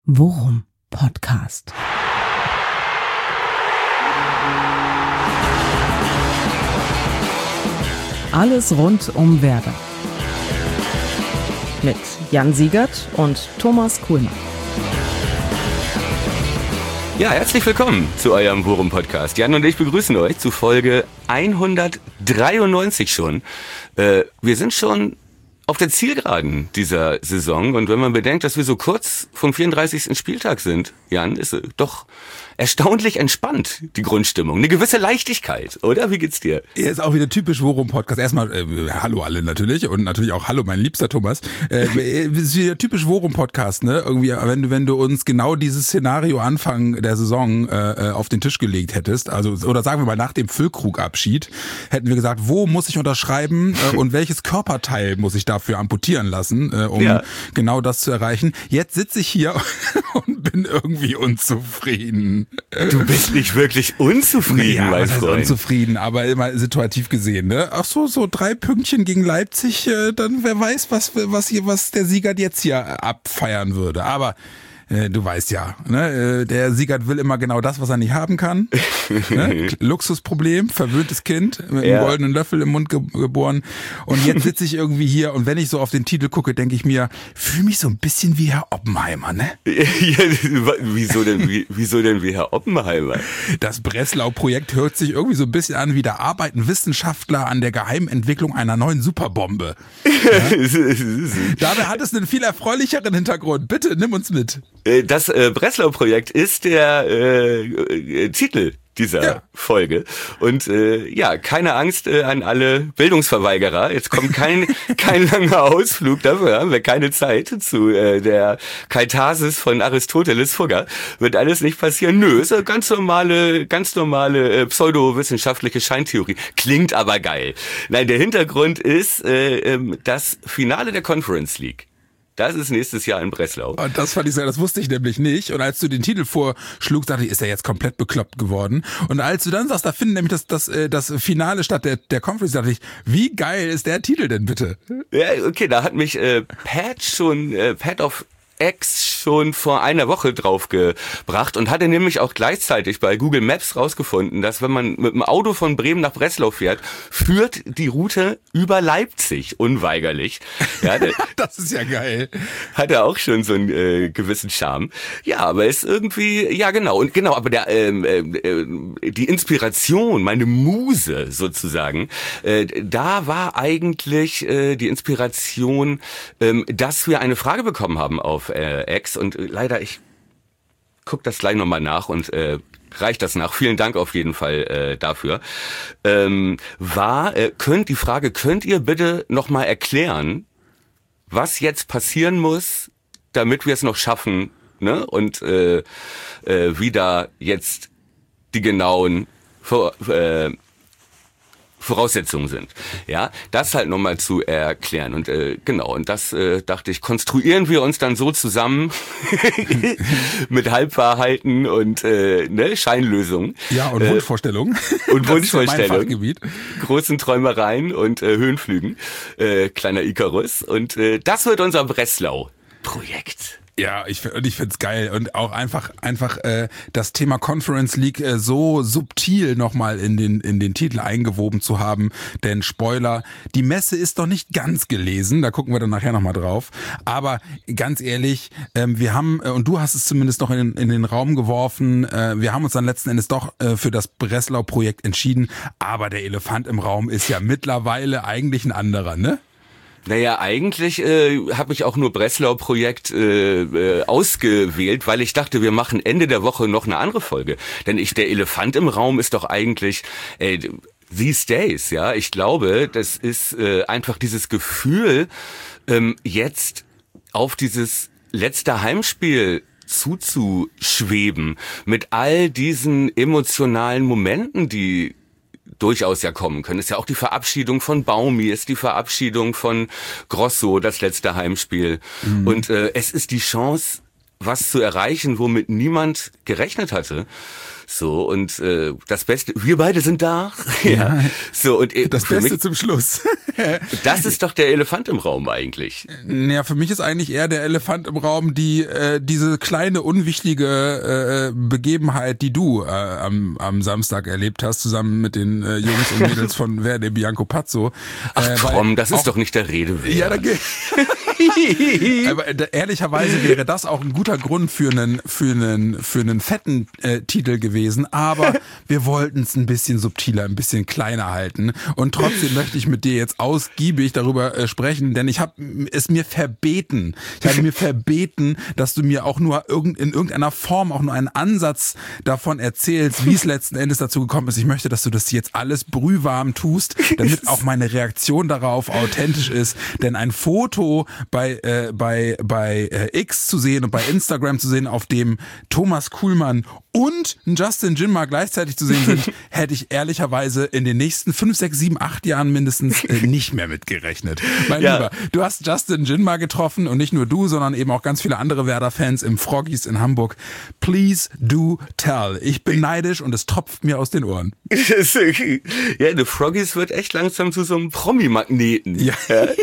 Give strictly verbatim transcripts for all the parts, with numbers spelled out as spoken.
Worum Podcast. Alles rund um Werder. Mit Jan Siegert und Thomas Kuhlmann. Ja, herzlich willkommen zu eurem Worum Podcast. Jan und ich begrüßen euch zu Folge hundertdreiundneunzig schon. Äh, wir sind schon auf der Zielgeraden dieser Saison, und wenn man bedenkt, dass wir so kurz vom vierunddreißigsten Spieltag sind, Jan, ist äh, doch erstaunlich entspannt, die Grundstimmung. Eine gewisse Leichtigkeit, oder? Wie geht's dir? Er ist auch wieder typisch Worum-Podcast. Erstmal, äh, hallo alle natürlich, und natürlich auch hallo mein liebster Thomas. Äh, ist wieder typisch Worum-Podcast, ne? Irgendwie, wenn du, wenn du uns genau dieses Szenario Anfang der Saison äh, auf den Tisch gelegt hättest, also, oder sagen wir mal nach dem Füllkrug-Abschied, hätten wir gesagt, wo muss ich unterschreiben äh, und welches Körperteil muss ich dafür amputieren lassen, äh, um ja. genau das zu erreichen. Jetzt sitze ich hier und bin irgendwie unzufrieden. Du bist nicht wirklich unzufrieden, ja, mein was heißt Freund. Unzufrieden, aber immer situativ gesehen, ne? Ach so, so drei Pünktchen gegen Leipzig, äh, dann wer weiß, was was hier, was der Siegert jetzt hier abfeiern würde. Aber äh, du weißt ja, ne? Der Siegert will immer genau das, was er nicht haben kann. Ne? Luxusproblem, verwöhntes Kind, mit ja. einem goldenen Löffel im Mund ge- geboren. Und jetzt sitze ich irgendwie hier, und wenn ich so auf den Titel gucke, denke ich mir, fühle mich so ein bisschen wie Herr Oppenheimer, ne? Ja, wieso denn, wie, wieso denn wie Herr Oppenheimer? Das Breslau-Projekt hört sich irgendwie so ein bisschen an wie da arbeiten Wissenschaftler an der Geheimentwicklung einer neuen Superbombe. Ja? Dabei hat es einen viel erfreulicheren Hintergrund. Bitte, nimm uns mit. Das äh, Breslau-Projekt ist der äh, äh, Titel dieser ja. Folge. Und äh, ja, keine Angst äh, an alle Bildungsverweigerer. Jetzt kommt kein kein langer Ausflug, dafür haben wir keine Zeit zu äh, der Katharsis von Aristoteles Fugger. Wird alles nicht passieren. Nö, ist eine ganz normale, ganz normale äh, pseudowissenschaftliche Scheintheorie. Klingt aber geil. Nein, der Hintergrund ist äh, äh, das Finale der Conference League. Das ist nächstes Jahr in Breslau. Und das fand ich so, das wusste ich nämlich nicht. Und als du den Titel vorschlugst, dachte ich, ist er jetzt komplett bekloppt geworden. Und als du dann sagst, da findet nämlich das, das, das Finale statt der, der Conference, dachte ich, wie geil ist der Titel denn bitte? Ja, okay, da hat mich äh, Pat schon, äh, Pat of X schon vor einer Woche draufgebracht und hatte nämlich auch gleichzeitig bei Google Maps rausgefunden, dass wenn man mit dem Auto von Bremen nach Breslau fährt, führt die Route über Leipzig unweigerlich. Ja, das ist ja geil. Hat er auch schon so einen äh, gewissen Charme. Ja, aber ist irgendwie, ja genau, und genau, aber der ähm, äh, die Inspiration, meine Muse sozusagen, äh, da war eigentlich äh, die Inspiration, äh, dass wir eine Frage bekommen haben auf äh, X, und äh, leider, ich guck das gleich nochmal nach und äh, reicht das nach. Vielen Dank auf jeden Fall äh, dafür. Ähm, war, äh, könnt die Frage, könnt ihr bitte nochmal erklären, was jetzt passieren muss, damit wir es noch schaffen, ne? Und äh, äh, wie da jetzt die genauen Vor, äh, Voraussetzungen sind. Ja, das halt nochmal zu erklären. Und äh, genau, und das äh, dachte ich, konstruieren wir uns dann so zusammen mit Halbwahrheiten und äh, ne, Scheinlösungen. Ja, und Wunschvorstellungen. Äh, und Wunschvorstellungen. Ja, großen Träumereien und äh, Höhenflügen. Äh, kleiner Icarus. Und äh, das wird unser Breslau-Projekt. Ja, ich, und ich find's geil, und auch einfach einfach äh, das Thema Conference League äh, so subtil nochmal in den in den Titel eingewoben zu haben, denn Spoiler, die Messe ist doch nicht ganz gelesen, da gucken wir dann nachher nochmal drauf, aber ganz ehrlich, ähm, wir haben, äh, und du hast es zumindest noch in, in den Raum geworfen, äh, wir haben uns dann letzten Endes doch äh, für das Breslau-Projekt entschieden, aber der Elefant im Raum ist ja mittlerweile eigentlich ein anderer, ne? Naja, eigentlich äh, habe ich auch nur Breslau-Projekt äh, äh, ausgewählt, weil ich dachte, wir machen Ende der Woche noch eine andere Folge. Denn ich, der Elefant im Raum ist doch eigentlich äh, these days, ja. Ich glaube, das ist äh, einfach dieses Gefühl, ähm, jetzt auf dieses letzte Heimspiel zuzuschweben, mit all diesen emotionalen Momenten, die durchaus ja kommen können. Es ist ja auch die Verabschiedung von Baumi, ist die Verabschiedung von Grosso, das letzte Heimspiel. Mhm. Und äh, es ist die Chance, was zu erreichen, womit niemand gerechnet hatte. So, und äh, das Beste, wir beide sind da. Ja. So, und äh, das für Beste mich, zum Schluss. Das ist doch der Elefant im Raum eigentlich. Ja, für mich ist eigentlich eher der Elefant im Raum die äh, diese kleine unwichtige äh, Begebenheit, die du äh, am, am Samstag erlebt hast, zusammen mit den äh, Jungs und Mädels von Verde Bianco Pazzo. Ach äh, komm, das ist doch nicht der Rede wert. Ja, danke. Aber äh, ehrlicherweise wäre das auch ein guter Grund für einen für einen für einen fetten äh, Titel gewesen, aber wir wollten es ein bisschen subtiler, ein bisschen kleiner halten und trotzdem möchte ich mit dir jetzt ausgiebig darüber äh, sprechen, denn ich habe es mir verbeten. Ich habe mir verbeten, dass du mir auch nur irgend, in irgendeiner Form auch nur einen Ansatz davon erzählst, wie es letzten Endes dazu gekommen ist. Ich möchte, dass du das jetzt alles brühwarm tust, damit auch meine Reaktion darauf authentisch ist, denn ein Foto bei äh, bei bei äh, X zu sehen und bei Instagram zu sehen, auf dem Thomas Kuhlmann und Justin Jinmar gleichzeitig zu sehen sind, hätte ich ehrlicherweise in den nächsten fünf, sechs, sieben, acht Jahren mindestens äh, nicht mehr mitgerechnet. Mein Ja. Lieber, du hast Justin Jinmar getroffen und nicht nur du, sondern eben auch ganz viele andere Werder-Fans im Froggies in Hamburg. Please do tell. Ich bin neidisch und es tropft mir aus den Ohren. Ja, The Froggies wird echt langsam zu so einem Promi-Magneten. Ja.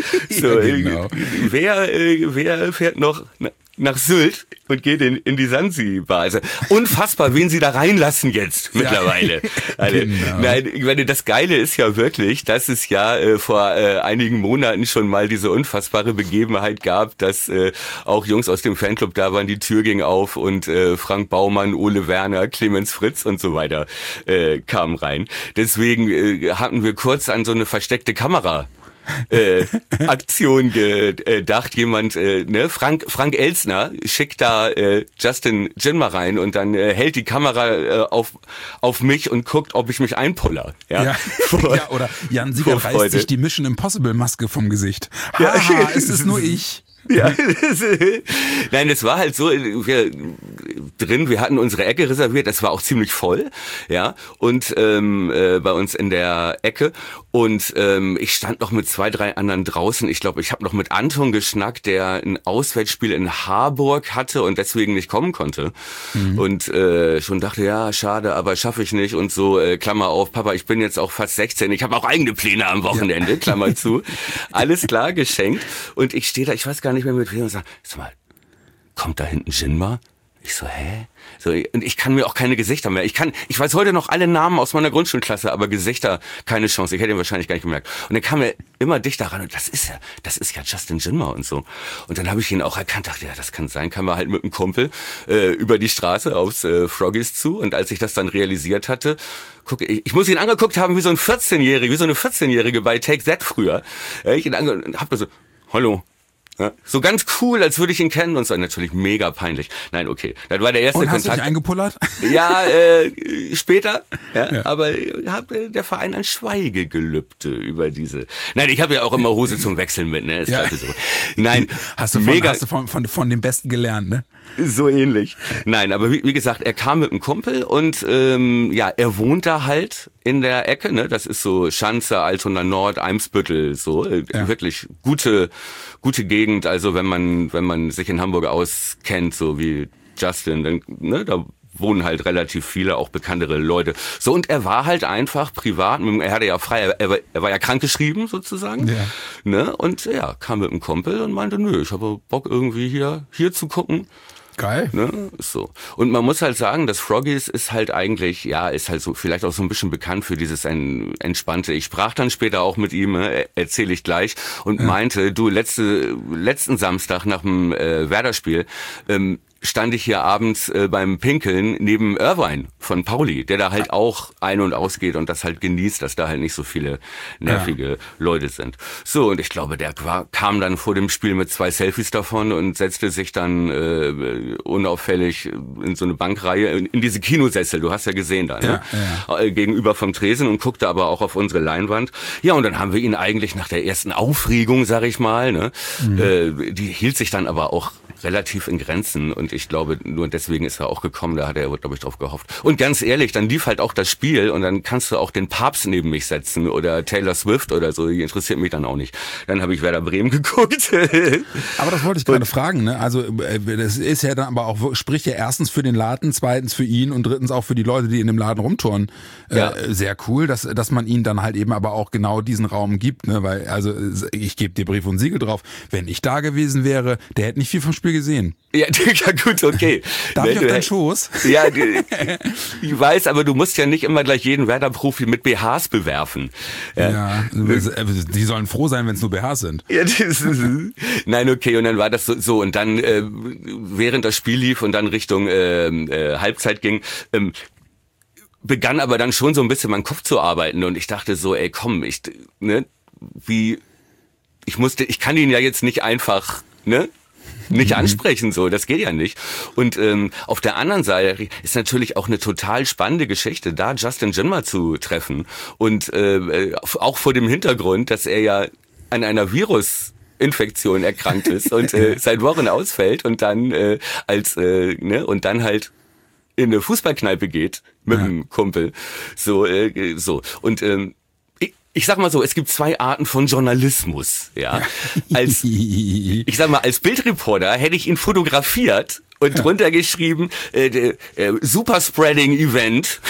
So, Ja, genau. wer, äh, wer fährt noch nach Sylt und geht in, in die Sansibar? Also unfassbar, wen sie da reinlassen jetzt mittlerweile. Also, Genau. nein, ich meine, das Geile ist ja wirklich, dass es ja äh, vor äh, einigen Monaten schon mal diese unfassbare Begebenheit gab, dass äh, auch Jungs aus dem Fanclub da waren, die Tür ging auf und äh, Frank Baumann, Ole Werner, Clemens Fritz und so weiter äh, kamen rein. Deswegen äh, hatten wir kurz an so eine versteckte Kamera äh, Aktion gedacht. Jemand, äh, ne, Frank Frank Elsner schickt da äh, Justin Jinmar rein und dann äh, hält die Kamera äh, auf auf mich und guckt, ob ich mich einpuller. Ja, Ja, Vor- ja oder Jan Sieger vor reißt Freude. sich die Mission Impossible Maske vom Gesicht. Ja. Haha, es ist nur ich. Ja, das, äh, nein, es war halt so, wir drin, wir hatten unsere Ecke reserviert, das war auch ziemlich voll, ja, und ähm, äh, bei uns in der Ecke und ähm, ich stand noch mit zwei, drei anderen draußen. Ich glaube, ich habe noch mit Anton geschnackt, der ein Auswärtsspiel in Harburg hatte und deswegen nicht kommen konnte mhm. und äh, schon dachte, ja, schade, aber schaffe ich nicht und so, äh, Klammer auf, Papa, ich bin jetzt auch fast sechzehn, ich habe auch eigene Pläne am Wochenende, ja. Klammer zu, alles klar, geschenkt und ich stehe da, ich weiß gar nicht mehr mit wem und sage, sag mal, kommt da hinten Jinmar? Ich so, hä? So, und ich kann mir auch keine Gesichter mehr. Ich kann, ich weiß heute noch alle Namen aus meiner Grundschulklasse, aber Gesichter keine Chance. Ich hätte ihn wahrscheinlich gar nicht gemerkt. Und dann kam er immer dichter ran und das ist ja, das ist ja Justin Jinmar und so. Und dann habe ich ihn auch erkannt, dachte, ja, das kann sein. Kam er halt mit einem Kumpel äh, über die Straße aufs äh, Froggies zu und als ich das dann realisiert hatte, guck, ich, ich muss ihn angeguckt haben wie so ein vierzehnjähriger, wie so eine vierzehnjährige bei Take That früher. Ja, ich ihn ange- hab da so, hallo. Ja, so ganz cool, als würde ich ihn kennen und so. Natürlich mega peinlich. Nein, okay. Das war der erste Und hast du Kontakt. dich eingepullert? Ja, äh, später. Ja, Ja. Aber hat äh, der Verein ein Schweigegelübde über diese. Nein, ich habe ja auch immer Hose zum Wechseln mit, ne? Ist Ja. ja. So. Nein, Hast du von, mega. hast du von, von, von dem Besten gelernt, ne? So ähnlich. Nein, aber wie, wie gesagt, er kam mit einem Kumpel und ähm, ja, er wohnt da halt in der Ecke, ne? Das ist so Schanze, Altona Nord, Eimsbüttel, so äh, Ja. wirklich gute, gute Gegend. Also wenn man, wenn man sich in Hamburg auskennt, so wie Justin, dann, ne, da wohnen halt relativ viele, auch bekanntere Leute. So, und er war halt einfach privat, er hatte ja frei, er war, er war ja krankgeschrieben sozusagen, Ja. ne? Und ja, kam mit einem Kumpel und meinte, nö, ich habe Bock irgendwie hier, hier zu gucken. Geil. Ne? So. Und man muss halt sagen, das Froggies ist halt eigentlich, ja, ist halt so vielleicht auch so ein bisschen bekannt für dieses ein, entspannte. Ich sprach dann später auch mit ihm, äh, erzähle ich gleich, und ja. meinte, du, letzte, letzten Samstag nach dem äh, Werder-Spiel, ähm, stand ich hier abends äh, beim Pinkeln neben Irvine von Pauli, der da halt auch ein- und ausgeht und das halt genießt, dass da halt nicht so viele nervige ja. Leute sind. So, und ich glaube, der war, kam dann vor dem Spiel mit zwei Selfies davon und setzte sich dann äh, unauffällig in so eine Bankreihe, in, in diese Kinosessel, du hast ja gesehen da, ne? Ja, ja. Äh, gegenüber vom Tresen und guckte aber auch auf unsere Leinwand. Ja, und dann haben wir ihn eigentlich nach der ersten Aufregung, sag ich mal, ne, mhm. äh, die hielt sich dann aber auch relativ in Grenzen und ich glaube, nur deswegen ist er auch gekommen, da hat er, glaube ich, drauf gehofft. Und ganz ehrlich, dann lief halt auch das Spiel und dann kannst du auch den Papst neben mich setzen oder Taylor Swift oder so, die interessiert mich dann auch nicht. Dann habe ich Werder Bremen geguckt. Aber das wollte ich gerade fragen, ne? Also das ist ja dann aber auch, spricht ja erstens für den Laden, zweitens für ihn und drittens auch für die Leute, die in dem Laden rumtouren. Ja. Äh, sehr cool, dass, dass man ihnen dann halt eben aber auch genau diesen Raum gibt, ne? Weil, also ich gebe dir Brief und Siegel drauf, wenn ich da gewesen wäre, der hätte nicht viel vom Spiel gesehen. Ja, ja gut, okay. Darf Wenn ich auf du, deinen Schoß? Ja, ich weiß, aber du musst ja nicht immer gleich jeden Werder-Profi mit B Hs bewerfen. Ja, ja die sollen froh sein, wenn es nur B Hs sind. Ja, das ist, nein, okay, und dann war das so, so und dann, äh, während das Spiel lief und dann Richtung äh, äh, Halbzeit ging, ähm, begann aber dann schon so ein bisschen mein Kopf zu arbeiten und ich dachte so, ey, komm, ich, ne, wie, ich musste, ich kann ihn ja jetzt nicht einfach, ne, nicht ansprechen, so, das geht ja nicht. Und ähm, auf der anderen Seite ist natürlich auch eine total spannende Geschichte, da Justin Jinmer zu treffen und äh, auch vor dem Hintergrund, dass er ja an einer Virusinfektion erkrankt ist und äh, seit Wochen ausfällt und dann äh, als äh, ne und dann halt in eine Fußballkneipe geht mit ja. einem Kumpel, so äh, so und ähm, ich sag mal so, es gibt zwei Arten von Journalismus, ja. Als, ich sag mal, als Bildreporter hätte ich ihn fotografiert und ja. drunter geschrieben, äh, äh, Superspreading-Event.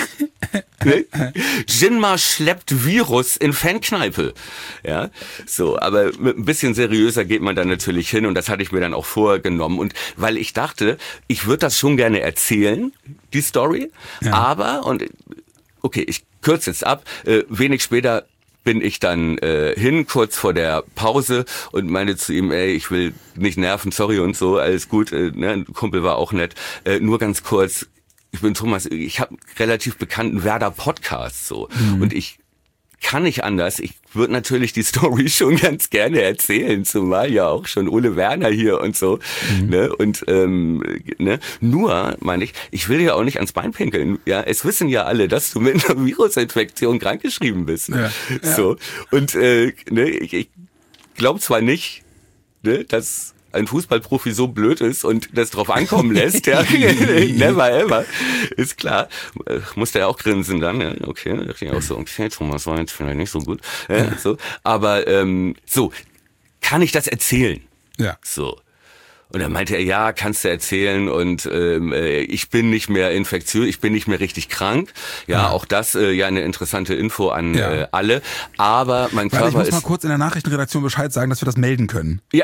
Ja. Jinma schleppt Virus in Fankneipe. Ja, so, aber mit ein bisschen seriöser geht man dann natürlich hin und das hatte ich mir dann auch vorgenommen und weil ich dachte, ich würde das schon gerne erzählen, die Story, ja. aber, und okay, ich kürze jetzt ab, äh, wenig später bin ich dann äh, hin, kurz vor der Pause und meinte zu ihm, ey, ich will nicht nerven, sorry und so, alles gut, äh, ne, ein Kumpel war auch nett, äh, nur ganz kurz, ich bin Thomas, ich habe relativ bekannten Werder-Podcast so mhm. und ich kann nicht anders, ich würde natürlich die Story schon ganz gerne erzählen, zumal ja auch schon Ole Werner hier und so, mhm. ne, und ähm, ne, nur, meine ich, ich will ja auch nicht ans Bein pinkeln, ja, es wissen ja alle, dass du mit einer Virusinfektion krankgeschrieben bist, ne? Ja. So, und äh, ne, ich, ich glaube zwar nicht, ne, dass ein Fußballprofi so blöd ist und das drauf ankommen lässt, ja, never ever, ist klar. Musste er auch grinsen dann, ja, okay, da dachte ich auch so, okay, Thomas war jetzt vielleicht nicht so gut, ja, so, aber ähm, so, kann ich das erzählen? Ja. So. Und dann meinte er, ja, kannst du erzählen und ähm, ich bin nicht mehr infektiös, ich bin nicht mehr richtig krank. Ja, ja. auch das äh, ja eine interessante Info an ja. äh, alle. Aber mein Weil Körper ich muss ist... mal kurz in der Nachrichtenredaktion Bescheid sagen, dass wir das melden können. Ja,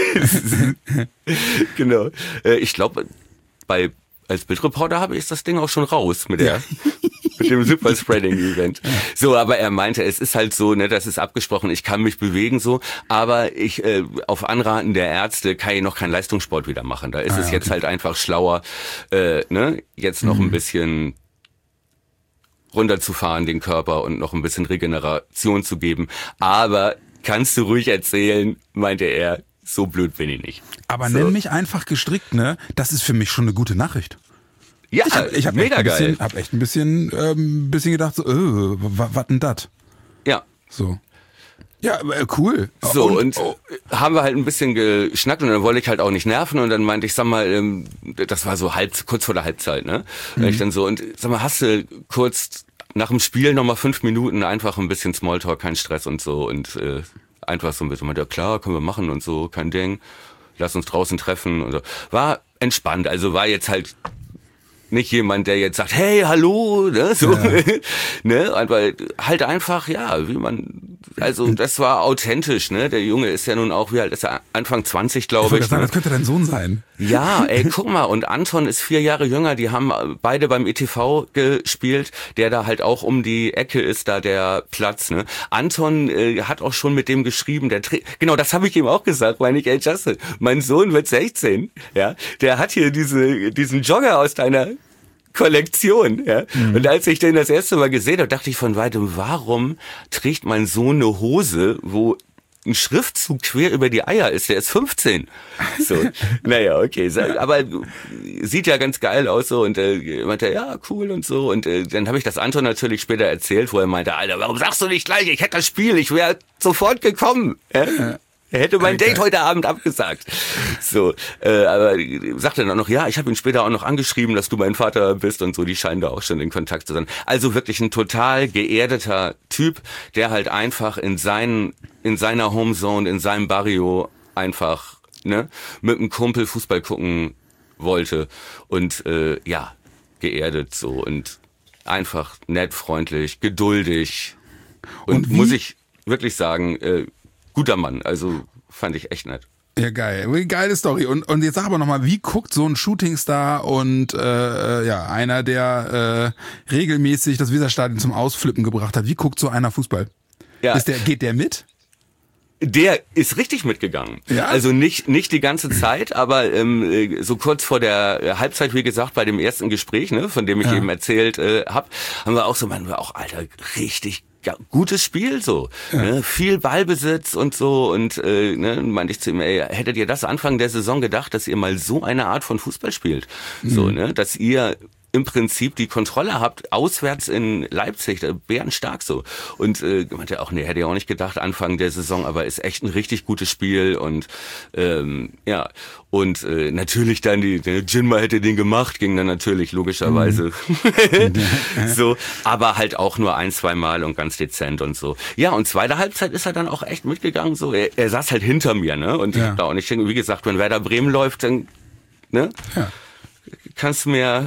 genau. Äh, ich glaube, bei als Bildreporter habe ich das Ding auch schon raus mit der... Ja. mit dem Superspreading-Event. So, aber er meinte, es ist halt so, ne, das ist abgesprochen, ich kann mich bewegen so, aber ich äh, auf Anraten der Ärzte kann ich noch keinen Leistungssport wieder machen. Da ist ah, es okay. jetzt halt einfach schlauer, äh, ne, jetzt noch mhm. ein bisschen runterzufahren, den Körper und noch ein bisschen Regeneration zu geben. Aber kannst du ruhig erzählen, meinte er, so blöd bin ich nicht. Aber so. Nenn mich einfach gestrickt, ne? Das ist für mich schon eine gute Nachricht. Ja, ich habe ich hab mega echt geil. Bisschen, hab echt ein bisschen, ähm, bisschen gedacht, so, äh, was denn das? Ja. So. Ja, äh, cool. So, und, und oh. haben wir halt ein bisschen geschnackt und dann wollte ich halt auch nicht nerven und dann meinte ich, sag mal, ähm, das war so halb, kurz vor der Halbzeit, ne? Mhm. Ich dann so, und sag mal, hast du kurz nach dem Spiel nochmal fünf Minuten einfach ein bisschen Smalltalk, kein Stress und so und äh, einfach so ein bisschen, meinte, ja klar, können wir machen und so, kein Ding, lass uns draußen treffen und so. War entspannt, also war jetzt halt nicht jemand, der jetzt sagt, hey, hallo, ne, so, ja. ne, aber halt einfach, ja, wie man, also das war authentisch, ne, der Junge ist ja nun auch, wie alt ist er, Anfang zwanzig, glaube ich. ich sagen, ne? Das könnte dein Sohn sein. Ja, ey, guck mal, und Anton ist vier Jahre jünger, die haben beide beim E T V gespielt, der da halt auch um die Ecke ist, da der Platz, ne. Anton äh, hat auch schon mit dem geschrieben, der Tra- genau, das habe ich ihm auch gesagt, meine ich, ey, Justin, mein Sohn wird sechzehn, ja, der hat hier diese diesen Jogger aus deiner Kollektion, ja. Mhm. Und als ich den das erste Mal gesehen habe, dachte ich von weitem, warum trägt mein Sohn eine Hose, wo ein Schriftzug quer über die Eier ist? Der ist fünfzehn. So, naja, okay. Aber sieht ja ganz geil aus so und äh, meinte, ja, cool und so. Und äh, dann habe ich das Anton natürlich später erzählt, wo er meinte, Alter, warum sagst du nicht gleich, ich hätte das Spiel, ich wäre sofort gekommen. Ja? Er hätte mein Date heute Abend abgesagt. So, äh, aber sagte dann auch noch, ja, ich habe ihn später auch noch angeschrieben, dass du mein Vater bist und so. Die scheinen da auch schon in Kontakt zu sein. Also wirklich ein total geerdeter Typ, der halt einfach in seinen, in seiner Homezone, in seinem Barrio einfach, ne, mit einem Kumpel Fußball gucken wollte und äh, ja, geerdet so und einfach nett, freundlich, geduldig und, und muss ich wirklich sagen, äh, guter Mann, also fand ich echt nett. Ja, geil. Geile Story. Und, und jetzt sag aber nochmal, wie guckt so ein Shootingstar und äh, ja, einer, der äh, regelmäßig das Weserstadion zum Ausflippen gebracht hat, wie guckt so einer Fußball? Ja. Ist der, geht der mit? Der ist richtig mitgegangen. Ja? Also nicht nicht die ganze Zeit, aber ähm, so kurz vor der Halbzeit, wie gesagt, bei dem ersten Gespräch, ne, von dem ich ja. eben erzählt äh, habe, haben wir auch so, meinen wir auch, Alter, richtig ja, gutes Spiel so, ja. ne, viel Ballbesitz und so und äh, ne, meinte ich zu ihm, ey, hättet ihr das Anfang der Saison gedacht, dass ihr mal so eine Art von Fußball spielt, mhm. so, ne, dass ihr im Prinzip die Kontrolle habt, auswärts in Leipzig, da bärenstark so. Und äh, meinte auch, nee, hätte ich auch nicht gedacht, Anfang der Saison, aber ist echt ein richtig gutes Spiel und ähm, ja, und äh, natürlich dann, die, der Jinma hätte den gemacht, ging dann natürlich logischerweise mhm. so, aber halt auch nur ein, zwei Mal und ganz dezent und so. Ja, und zweite Halbzeit ist er dann auch echt mitgegangen, so, er, er saß halt hinter mir, ne, und ja. ich hab da auch nicht, wie gesagt, wenn Werder Bremen läuft, dann, ne, ja. kannst du mir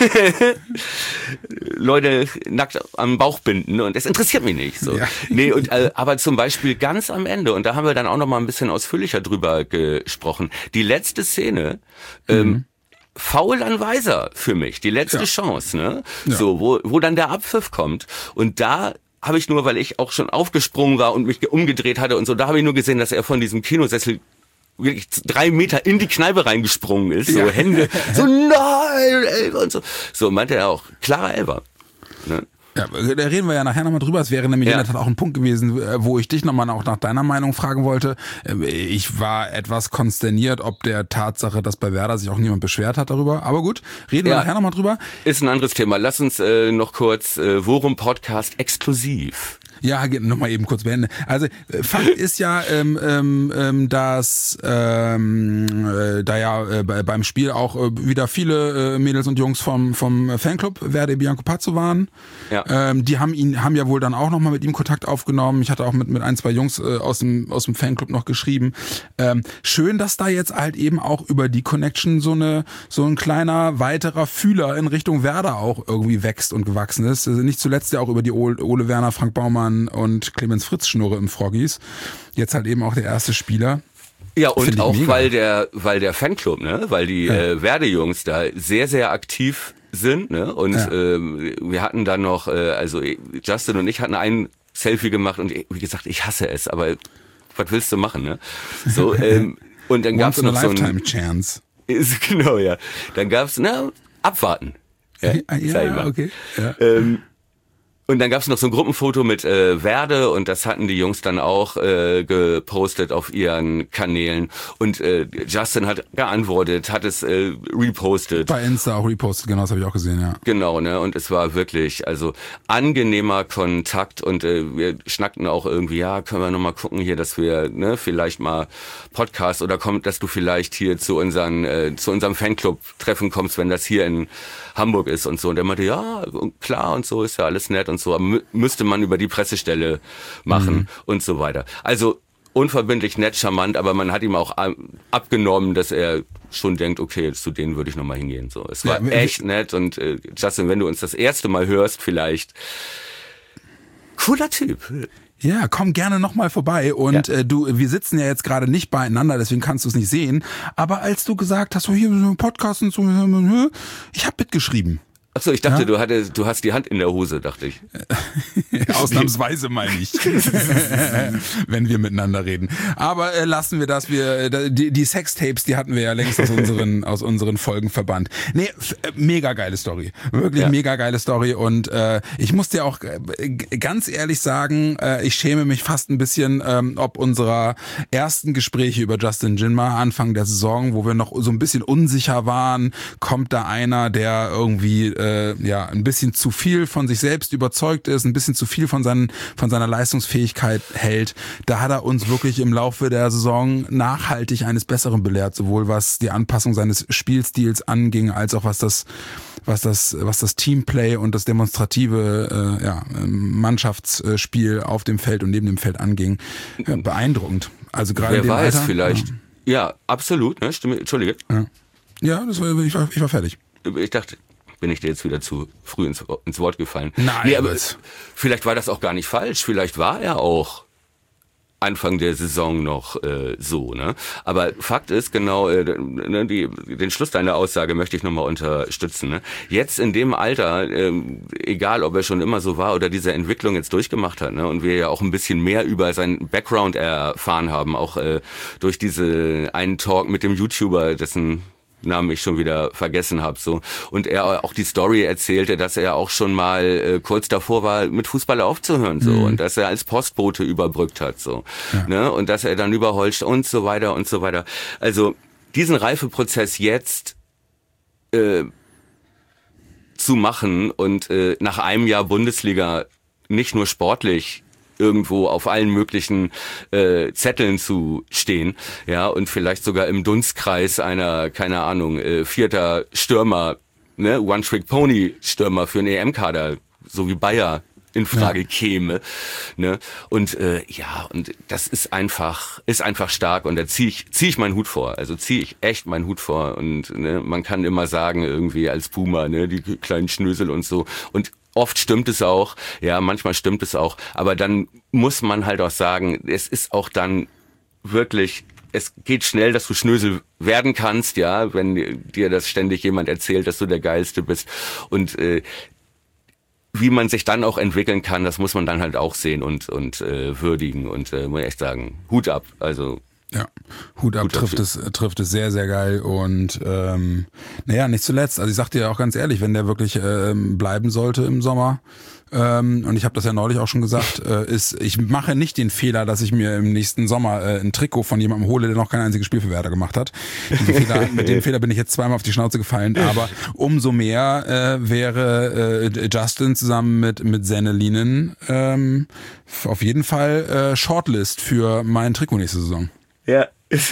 Leute nackt am Bauch binden und das interessiert mich nicht. So. Ja. Nee, und, äh, aber zum Beispiel ganz am Ende, und da haben wir dann auch noch mal ein bisschen ausführlicher drüber gesprochen, die letzte Szene, ähm, mhm. Foul an Weiser für mich, die letzte ja. Chance, ne? Ja. So, wo, wo dann der Abpfiff kommt und da habe ich nur, weil ich auch schon aufgesprungen war und mich umgedreht hatte und so, da habe ich nur gesehen, dass er von diesem Kinosessel wirklich drei Meter in die Kneipe reingesprungen ist, so ja. Hände, so nein, Elfer und so. So meinte er auch, klarer Elfer. Ne? Ja, da reden wir ja nachher nochmal drüber. Es wäre nämlich ja. in der Tat auch ein Punkt gewesen, wo ich dich nochmal auch nach deiner Meinung fragen wollte. Ich war etwas konsterniert, ob der Tatsache, dass bei Werder sich auch niemand beschwert hat darüber. Aber gut, reden wir ja. nachher nochmal drüber. Ist ein anderes Thema. Lass uns äh, noch kurz äh, Worum Podcast exklusiv. Ja, nochmal eben kurz beenden. Also Fakt ist ja, ähm, ähm, dass ähm, äh, da ja äh, beim Spiel auch äh, wieder viele äh, Mädels und Jungs vom vom Fanclub Verde Bianco Pazzo waren. Ja. Ähm, die haben ihn haben ja wohl dann auch nochmal mit ihm Kontakt aufgenommen. Ich hatte auch mit mit ein, zwei Jungs äh, aus dem aus dem Fanclub noch geschrieben. Ähm, schön, dass da jetzt halt eben auch über die Connection so eine so ein kleiner weiterer Fühler in Richtung Werder auch irgendwie wächst und gewachsen ist. Also nicht zuletzt ja auch über die Ole, Ole Werner, Frank Baumann und Clemens Fritz Schnurre im Froggies. Jetzt halt eben auch der erste Spieler. Ja, und auch mega. weil der weil der Fanclub, ne, weil die ja. äh, Werde-Jungs da sehr, sehr aktiv sind, ne, und ja. ähm, wir hatten dann noch, äh, also Justin und ich hatten ein Selfie gemacht und wie gesagt, ich hasse es, aber was willst du machen, ne? So, ähm, und dann gab's noch so ein Chance. Ist, genau, ja. Dann gab's, na, abwarten. Ja, ja okay. Ja. Ähm, Und dann gab's noch so ein Gruppenfoto mit äh, Werde und das hatten die Jungs dann auch äh, gepostet auf ihren Kanälen und äh, Justin hat geantwortet, hat es äh, repostet. Bei Insta auch repostet, genau, das habe ich auch gesehen, ja. Genau, ne, und es war wirklich, also angenehmer Kontakt und äh, wir schnackten auch irgendwie, ja, können wir nochmal gucken hier, dass wir, ne, vielleicht mal Podcast oder kommt, dass du vielleicht hier zu unseren, äh, zu unserem Fanclub-Treffen kommst, wenn das hier in Hamburg ist und so. Und er meinte, ja, klar und so, ist ja alles nett und so, aber mü- müsste man über die Pressestelle machen mhm. und so weiter. Also unverbindlich, nett, charmant, aber man hat ihm auch abgenommen, dass er schon denkt, okay, zu denen würde ich nochmal hingehen. So, es war ja, echt nett und äh, Justin, wenn du uns das erste Mal hörst, vielleicht cooler Typ. Ja, komm gerne nochmal vorbei und ja. äh, du, wir sitzen ja jetzt gerade nicht beieinander, deswegen kannst du es nicht sehen, aber als du gesagt hast, so hier so ein Podcast und so, ich habe mitgeschrieben. Achso, ich dachte, ja? du hattest, du hast die Hand in der Hose, dachte ich. Ausnahmsweise meine ich, wenn wir miteinander reden. Aber äh, lassen wir das. Wir die, die Sextapes, die hatten wir ja längst aus unseren aus unseren Folgen verbannt. Nee, f- mega geile Story, wirklich ja. mega geile Story. Und äh, ich muss dir auch äh, ganz ehrlich sagen, äh, ich schäme mich fast ein bisschen, ähm, ob unserer ersten Gespräche über Justin Jinma Anfang der Saison, wo wir noch so ein bisschen unsicher waren, kommt da einer, der irgendwie äh, äh, ja ein bisschen zu viel von sich selbst überzeugt ist, ein bisschen zu viel von seinen von seiner Leistungsfähigkeit hält. Da hat er uns wirklich im Laufe der Saison nachhaltig eines Besseren belehrt, sowohl was die Anpassung seines Spielstils anging, als auch was das was das was das Teamplay und das demonstrative äh, ja, Mannschaftsspiel auf dem Feld und neben dem Feld anging. Ja, beeindruckend. Also gerade Wer in dem weiß, Alter, vielleicht. Ja, ja absolut. Ne? Stimme, Entschuldige. ja. ja das war, ich, war, ich war fertig. Ich dachte, bin ich dir jetzt wieder zu früh ins, ins Wort gefallen. Nein, nee, aber was? vielleicht war das auch gar nicht falsch. Vielleicht war er auch Anfang der Saison noch äh, so, ne? Aber Fakt ist genau, äh, ne, die, den Schluss deiner Aussage möchte ich nochmal unterstützen. Ne? Jetzt in dem Alter, äh, egal ob er schon immer so war oder diese Entwicklung jetzt durchgemacht hat, ne, und wir ja auch ein bisschen mehr über seinen Background erfahren haben, auch äh, durch diese einen Talk mit dem YouTuber, dessen Namen ich schon wieder vergessen habe, so, und er auch die Story erzählte, dass er auch schon mal äh, kurz davor war, mit Fußball aufzuhören, so, mhm. und dass er als Postbote überbrückt hat, so, ja. ne, und dass er dann über Holstein und so weiter und so weiter. Also diesen Reifeprozess jetzt äh, zu machen und äh, nach einem Jahr Bundesliga nicht nur sportlich irgendwo auf allen möglichen äh, Zetteln zu stehen, ja, und vielleicht sogar im Dunstkreis einer, keine Ahnung, äh, vierter Stürmer, ne, One-Trick-Pony-Stürmer für einen E M-Kader, so wie Bayer in Frage ja. käme, ne, und äh, ja, und das ist einfach, ist einfach stark, und da ziehe ich, ziehe ich meinen Hut vor, also ziehe ich echt meinen Hut vor, und ne, man kann immer sagen, irgendwie als Puma, ne, die kleinen Schnösel und so, und oft stimmt es auch, ja, manchmal stimmt es auch, aber dann muss man halt auch sagen, es ist auch dann wirklich, es geht schnell, dass du Schnösel werden kannst, ja, wenn dir das ständig jemand erzählt, dass du der Geilste bist, und äh, wie man sich dann auch entwickeln kann, das muss man dann halt auch sehen und und äh, würdigen, und äh, muss ich echt sagen, Hut ab, also ja, Hut ab, Hut trifft es, trifft es sehr, sehr geil, und ähm, naja, nicht zuletzt, also ich sag dir ja auch ganz ehrlich, wenn der wirklich ähm, bleiben sollte im Sommer, ähm, und ich habe das ja neulich auch schon gesagt, äh, ist, ich mache nicht den Fehler, dass ich mir im nächsten Sommer äh, ein Trikot von jemandem hole, der noch kein einziges Spiel für Werder gemacht hat. Fehler, mit dem Fehler bin ich jetzt zweimal auf die Schnauze gefallen, aber umso mehr äh, wäre äh, Justin zusammen mit mit Sennelinen ähm, auf jeden Fall äh, Shortlist für mein Trikot nächste Saison. Ja.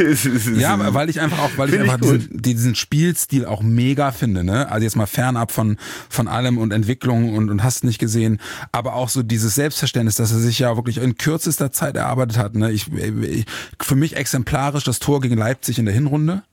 Ja, weil ich einfach auch, weil ich einfach ich diesen, diesen Spielstil auch mega finde, ne? Also jetzt mal fernab von von allem und Entwicklung und und hast nicht gesehen, aber auch so dieses Selbstverständnis, dass er sich ja wirklich in kürzester Zeit erarbeitet hat, ne? Ich, ich für mich exemplarisch das Tor gegen Leipzig in der Hinrunde.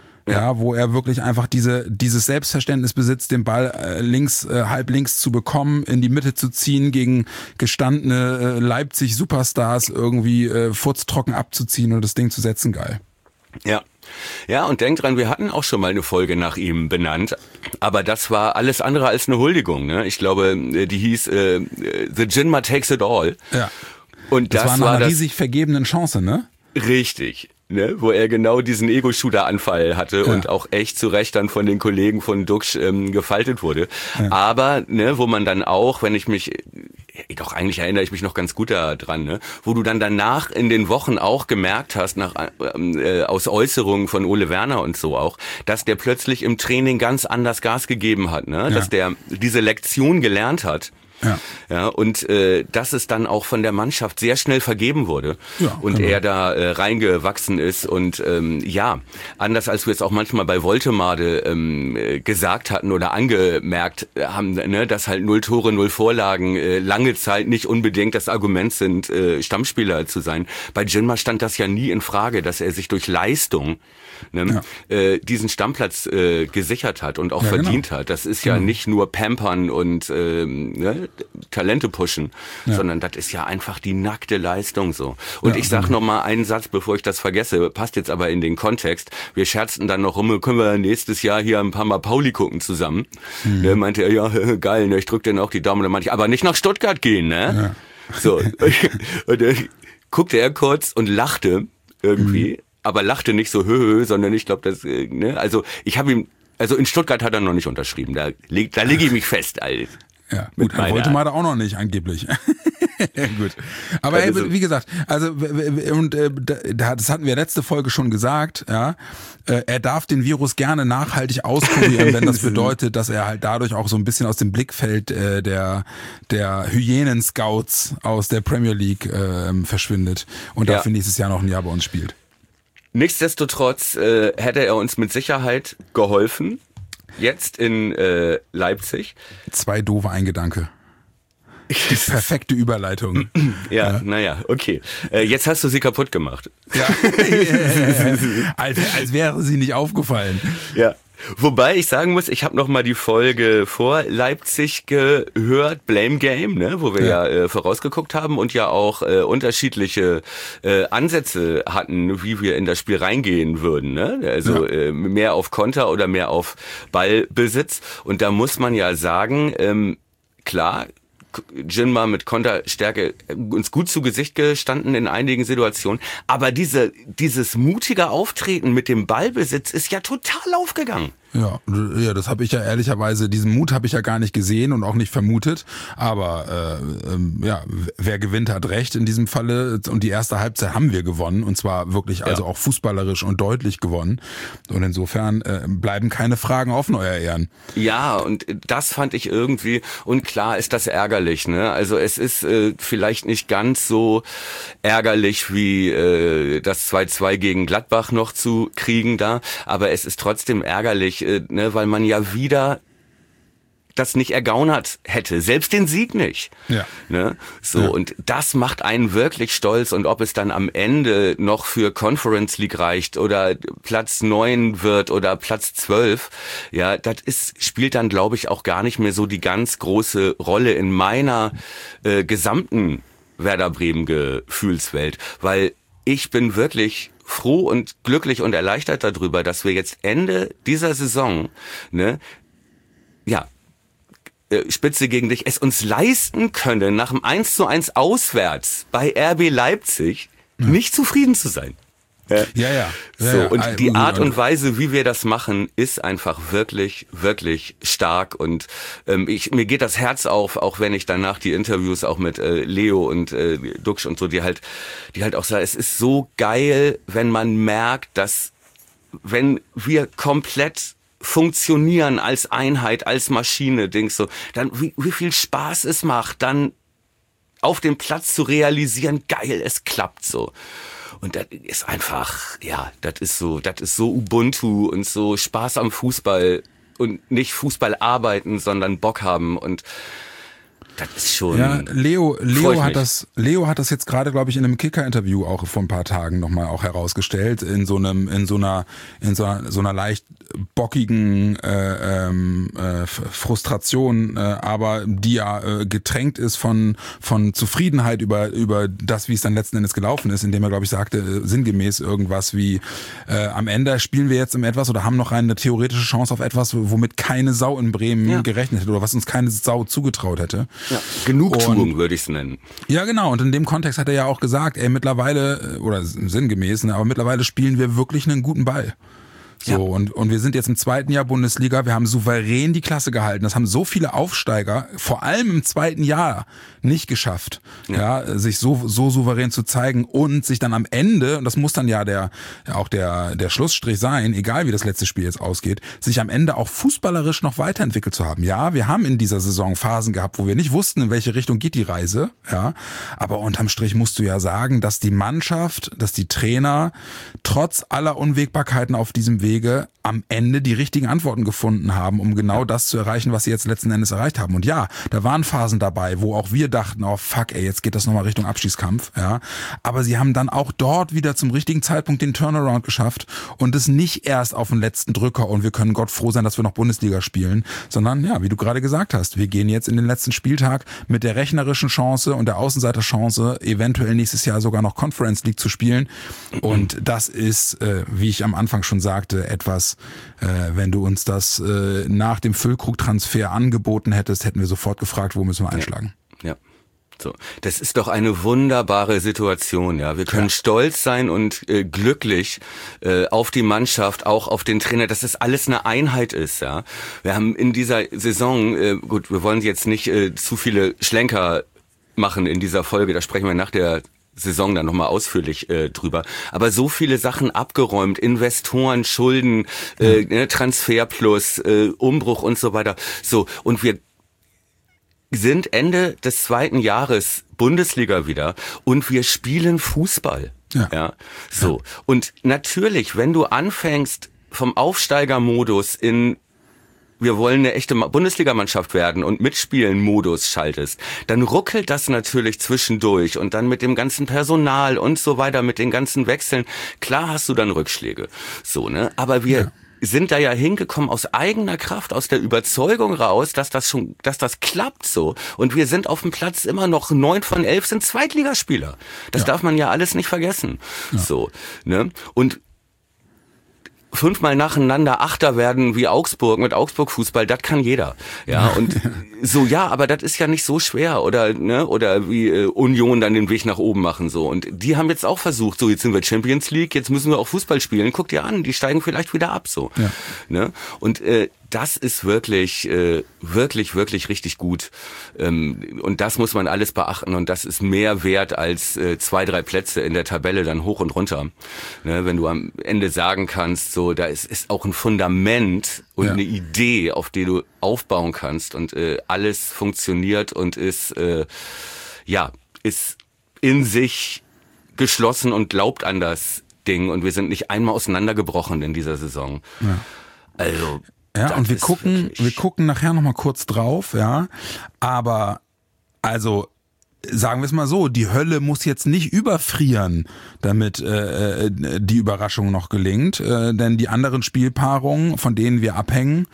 Ja, wo er wirklich einfach diese dieses Selbstverständnis besitzt, den Ball äh, links, äh, halb links zu bekommen, in die Mitte zu ziehen, gegen gestandene äh, Leipzig-Superstars irgendwie äh, furztrocken abzuziehen und das Ding zu setzen, geil. Ja. Ja, und denk dran, wir hatten auch schon mal eine Folge nach ihm benannt, aber das war alles andere als eine Huldigung, ne? Ich glaube, die hieß äh, The Jinma Takes It All. Ja. Und das, das war nach war einer das riesig vergebenen Chance, ne? Richtig. Ne, wo er genau diesen Ego-Shooter-Anfall hatte, ja. und auch echt zu Recht dann von den Kollegen von Duxch ähm, gefaltet wurde. Ja. Aber, ne, wo man dann auch, wenn ich mich, doch eigentlich erinnere ich mich noch ganz gut daran, ne, wo du dann danach in den Wochen auch gemerkt hast, nach äh, aus Äußerungen von Ole Werner und so auch, dass der plötzlich im Training ganz anders Gas gegeben hat, ne, ja. dass der diese Lektion gelernt hat. Ja. Ja, und äh, dass es dann auch von der Mannschaft sehr schnell vergeben wurde, ja, und genau. er da äh, reingewachsen ist, und ähm, ja, anders als wir es auch manchmal bei Woltemade ähm, gesagt hatten oder angemerkt haben, ne, dass halt null Tore, null Vorlagen äh, lange Zeit nicht unbedingt das Argument sind, äh, Stammspieler zu sein. Bei Jinma stand das ja nie in Frage, dass er sich durch Leistung ne, ja. äh, diesen Stammplatz äh, gesichert hat und auch ja, verdient genau. hat. Das ist ja genau. nicht nur Pampern und ähm, ne, Talente pushen, ja. sondern das ist ja einfach die nackte Leistung so. Und ja, ich sag genau. noch mal einen Satz, bevor ich das vergesse, passt jetzt aber in den Kontext. Wir scherzten dann noch rum, können wir nächstes Jahr hier ein paar Mal Pauli gucken zusammen. Mhm. Ne, meinte er, ja, geil, ne, ich drück dir noch die Daumen. Dann meinte ich, aber nicht nach Stuttgart gehen, ne? Ja. So. Und dann guckte er kurz und lachte irgendwie. Mhm. Aber lachte nicht so höhö, sondern ich glaube, das, ne, also ich habe ihm, also in Stuttgart hat er noch nicht unterschrieben, da leg, da lege ich mich fest, Alter. Ja, gut, er wollte mal da auch noch nicht, angeblich. Gut. Aber ey, wie gesagt, also und äh, das hatten wir letzte Folge schon gesagt, ja. Äh, er darf den Virus gerne nachhaltig auskurieren, wenn das bedeutet, dass er halt dadurch auch so ein bisschen aus dem Blickfeld äh, der der Hyänen-Scouts aus der Premier League äh, verschwindet und dafür ja. nächstes Jahr noch ein Jahr bei uns spielt. Nichtsdestotrotz äh, hätte er uns mit Sicherheit geholfen. Jetzt in äh, Leipzig. Zwei doofe Eingedanke. Die perfekte Überleitung. Ja, ja. naja, okay. Äh, jetzt hast du sie kaputt gemacht. Ja. als, als wäre sie nicht aufgefallen. Ja. Wobei ich sagen muss, ich habe noch mal die Folge vor Leipzig gehört, Blame Game, ne, wo wir ja, ja äh, vorausgeguckt haben und ja auch äh, unterschiedliche äh, Ansätze hatten, wie wir in das Spiel reingehen würden, ne? Also ja. äh, mehr auf Konter oder mehr auf Ballbesitz. Und da muss man ja sagen, ähm, klar, Jinma mit Konterstärke uns gut zu Gesicht gestanden in einigen Situationen. Aber diese, dieses mutige Auftreten mit dem Ballbesitz ist ja total aufgegangen. Ja, ja, das habe ich ja ehrlicherweise, diesen Mut habe ich ja gar nicht gesehen und auch nicht vermutet. Aber äh, ähm, ja, wer gewinnt, hat recht in diesem Falle. Und die erste Halbzeit haben wir gewonnen und zwar wirklich also ja. auch fußballerisch und deutlich gewonnen. Und insofern äh, bleiben keine Fragen offen, euer Ehren. Ja, und das fand ich irgendwie, und klar ist das ärgerlich, ne? Also es ist äh, vielleicht nicht ganz so ärgerlich wie äh, das zwei zwei gegen Gladbach noch zu kriegen da, aber es ist trotzdem ärgerlich, Ne, weil man ja wieder das nicht ergaunert hätte, selbst den Sieg nicht. Ja. Ne? So, ja. Und das macht einen wirklich stolz, und ob es dann am Ende noch für Conference League reicht oder Platz neun wird oder Platz zwölf, ja, das ist, spielt dann, glaube ich, auch gar nicht mehr so die ganz große Rolle in meiner äh, gesamten Werder Bremen Gefühlswelt, weil ich bin wirklich froh und glücklich und erleichtert darüber, dass wir jetzt Ende dieser Saison, ne, ja, Spitze gegen dich, es uns leisten können, nach dem eins zu eins auswärts bei R B Leipzig ja. nicht zufrieden zu sein. Ja, ja. ja, so, ja. Und ja. die Art und Weise, wie wir das machen, ist einfach wirklich, wirklich stark. Und ähm, ich, mir geht das Herz auf, auch wenn ich danach die Interviews auch mit äh, Leo und äh, Duxch und so, die halt, die halt auch sagen, es ist so geil, wenn man merkt, dass wenn wir komplett funktionieren als Einheit, als Maschine, denkst so, dann wie, wie viel Spaß es macht, dann auf dem Platz zu realisieren, geil, es klappt so. Und das ist einfach, ja, das ist so, das ist so Ubuntu und so Spaß am Fußball und nicht Fußball arbeiten, sondern Bock haben, und das ist schon. Ja, Leo, Leo hat das, Leo hat das jetzt gerade, glaube ich, in einem Kicker-Interview auch vor ein paar Tagen nochmal auch herausgestellt, in so einem, in so einer, in so einer, so einer leicht bockigen äh, ähm, äh, Frustration, äh, aber die ja äh, getränkt ist von von Zufriedenheit über über das, wie es dann letzten Endes gelaufen ist, indem er, glaube ich, sagte, äh, sinngemäß irgendwas wie äh, am Ende spielen wir jetzt um etwas oder haben noch eine theoretische Chance auf etwas, womit keine Sau in Bremen ja. gerechnet hätte oder was uns keine Sau zugetraut hätte. Ja, Genugtuung würde ich es nennen. Ja, genau. Und in dem Kontext hat er ja auch gesagt, ey, mittlerweile, oder sinngemäß, ne, aber mittlerweile spielen wir wirklich einen guten Ball. So, ja. und, und wir sind jetzt im zweiten Jahr Bundesliga, wir haben souverän die Klasse gehalten. Das haben so viele Aufsteiger, vor allem im zweiten Jahr, nicht geschafft, ja, ja sich so, so souverän zu zeigen und sich dann am Ende, und das muss dann ja der, auch der, der Schlussstrich sein, egal wie das letzte Spiel jetzt ausgeht, sich am Ende auch fußballerisch noch weiterentwickelt zu haben. Ja, wir haben in dieser Saison Phasen gehabt, wo wir nicht wussten, in welche Richtung geht die Reise, ja, aber unterm Strich musst du ja sagen, dass die Mannschaft, dass die Trainer trotz aller Unwägbarkeiten auf diesem Weg Wege am Ende die richtigen Antworten gefunden haben, um genau das zu erreichen, was sie jetzt letzten Endes erreicht haben. Und ja, da waren Phasen dabei, wo auch wir dachten, oh fuck, ey, jetzt geht das nochmal Richtung Abschießkampf, ja. Aber sie haben dann auch dort wieder zum richtigen Zeitpunkt den Turnaround geschafft und es nicht erst auf den letzten Drücker und wir können Gott froh sein, dass wir noch Bundesliga spielen, sondern ja, wie du gerade gesagt hast, wir gehen jetzt in den letzten Spieltag mit der rechnerischen Chance und der Außenseiterchance, eventuell nächstes Jahr sogar noch Conference League zu spielen. Und das ist, äh, wie ich am Anfang schon sagte, etwas, äh, wenn du uns das äh, nach dem Füllkrug-Transfer angeboten hättest, hätten wir sofort gefragt, wo müssen wir einschlagen. Ja. ja. So, das ist doch eine wunderbare Situation, ja. Wir können ja. stolz sein und äh, glücklich äh, auf die Mannschaft, auch auf den Trainer, dass das alles eine Einheit ist, ja. Wir haben in dieser Saison, äh, gut, wir wollen jetzt nicht äh, zu viele Schlenker machen in dieser Folge, da sprechen wir nach der Saison dann nochmal ausführlich äh, drüber. Aber so viele Sachen abgeräumt, Investoren, Schulden, äh, ne, Transferplus, äh, Umbruch und so weiter. So, und wir sind Ende des zweiten Jahres Bundesliga wieder und wir spielen Fußball. Ja. ja so. Ja. Und natürlich, wenn du anfängst vom Aufsteigermodus in wir wollen eine echte Bundesligamannschaft werden und mitspielen Modus schaltest, dann ruckelt das natürlich zwischendurch und dann mit dem ganzen Personal und so weiter, mit den ganzen Wechseln. Klar hast du dann Rückschläge. So, ne? Aber wir ja. sind da ja hingekommen aus eigener Kraft, aus der Überzeugung raus, dass das schon, dass das klappt so. Und wir sind auf dem Platz immer noch neun von elf sind Zweitligaspieler. Das ja. darf man ja alles nicht vergessen. Ja. So, ne? Und fünfmal nacheinander Achter werden wie Augsburg mit Augsburg-Fußball, das kann jeder. Ja, und so, ja, aber das ist ja nicht so schwer. Oder, ne, oder wie äh, Union dann den Weg nach oben machen, so. Und die haben jetzt auch versucht, so, jetzt sind wir Champions League, jetzt müssen wir auch Fußball spielen. Guck dir an, die steigen vielleicht wieder ab, so. Ja. Ne? Und, äh, das ist wirklich, äh, wirklich, wirklich richtig gut. Ähm, und das muss man alles beachten. Und das ist mehr wert als äh, zwei, drei Plätze in der Tabelle dann hoch und runter. Ne, wenn du am Ende sagen kannst, so, da ist, ist auch ein Fundament und ja. eine Idee, auf die du aufbauen kannst. Und äh, alles funktioniert und ist, äh, ja, ist in sich geschlossen und glaubt an das Ding. Und wir sind nicht einmal auseinandergebrochen in dieser Saison. Ja. Also... Ja, das und wir gucken, wir gucken nachher nochmal kurz drauf, ja. Aber, also, sagen wir es mal so, die Hölle muss jetzt nicht überfrieren, damit äh, die Überraschung noch gelingt. Äh, denn die anderen Spielpaarungen, von denen wir abhängen,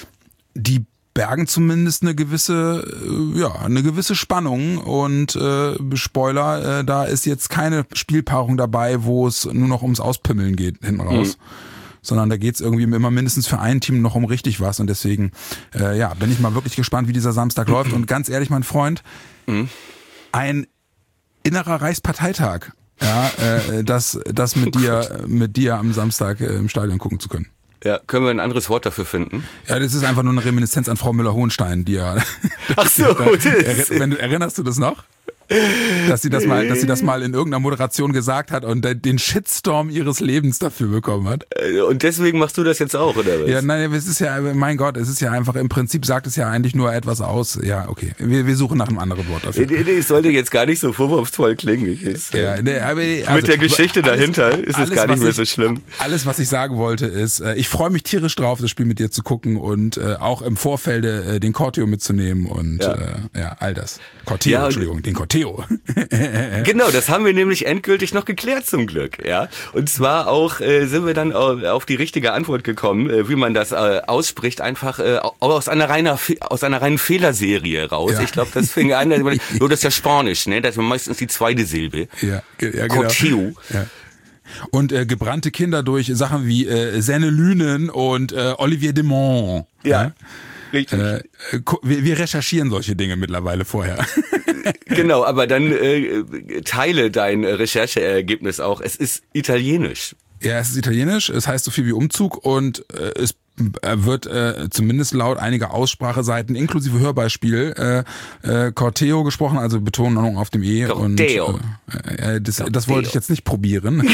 die bergen zumindest eine gewisse, äh, ja, eine gewisse Spannung. Und äh, Spoiler, äh, da ist jetzt keine Spielpaarung dabei, wo es nur noch ums Auspimmeln geht, hinten raus. Mhm. Sondern da geht's irgendwie immer mindestens für ein Team noch um richtig was. Und deswegen äh, ja, bin ich mal wirklich gespannt, wie dieser Samstag läuft. Und ganz ehrlich, mein Freund, mhm. ein innerer Reichsparteitag, ja, äh, das, das mit oh dir Gott. mit dir am Samstag äh, im Stadion gucken zu können. Ja, können wir ein anderes Wort dafür finden? Ja, das ist einfach nur eine Reminiszenz an Frau Müller-Hohenstein, die ja... Ach so, da, das wenn du, erinnerst du das noch? Dass sie das mal, dass sie das mal in irgendeiner Moderation gesagt hat und den Shitstorm ihres Lebens dafür bekommen hat. Und deswegen machst du das jetzt auch, oder was? Ja, nein, es ist ja, mein Gott, es ist ja einfach, im Prinzip sagt es ja eigentlich nur etwas aus. Ja, okay, wir, wir suchen nach einem anderen Wort dafür. Nee, nee, es sollte jetzt gar nicht so vorwurfsvoll klingen. Ist, ja, nee, aber, also, mit der Geschichte alles, dahinter ist es gar nicht mehr so schlimm. Ich, alles, was ich sagen wollte, ist, ich freue mich tierisch drauf, das Spiel mit dir zu gucken und äh, auch im Vorfelde den Corteo mitzunehmen und ja, äh, ja all das. Corteo, ja, Entschuldigung, den Corteo. Genau, das haben wir nämlich endgültig noch geklärt zum Glück, ja. Und zwar auch äh, sind wir dann auf die richtige Antwort gekommen, äh, wie man das äh, ausspricht, einfach äh, aus einer reiner aus einer reinen Fehlerserie raus. Ja. Ich glaube, das fing an, nur das ist ja Spanisch, ne? Das ist meistens die zweite Silbe. Ja, ja genau. Ja. Und äh, gebrannte Kinder durch Sachen wie äh, Senne Lünen und äh, Olivier Demont. Ja. ja? Richtig. Äh, wir, wir recherchieren solche Dinge mittlerweile vorher. Genau, aber dann äh, teile dein Rechercheergebnis auch. Es ist italienisch. Ja, es ist italienisch. Es heißt so viel wie Umzug und äh, es wird äh, zumindest laut einiger Ausspracheseiten inklusive Hörbeispiel äh, äh, Corteo gesprochen, also Betonung auf dem E. Corteo. Und äh, äh, das, das wollte ich jetzt nicht probieren.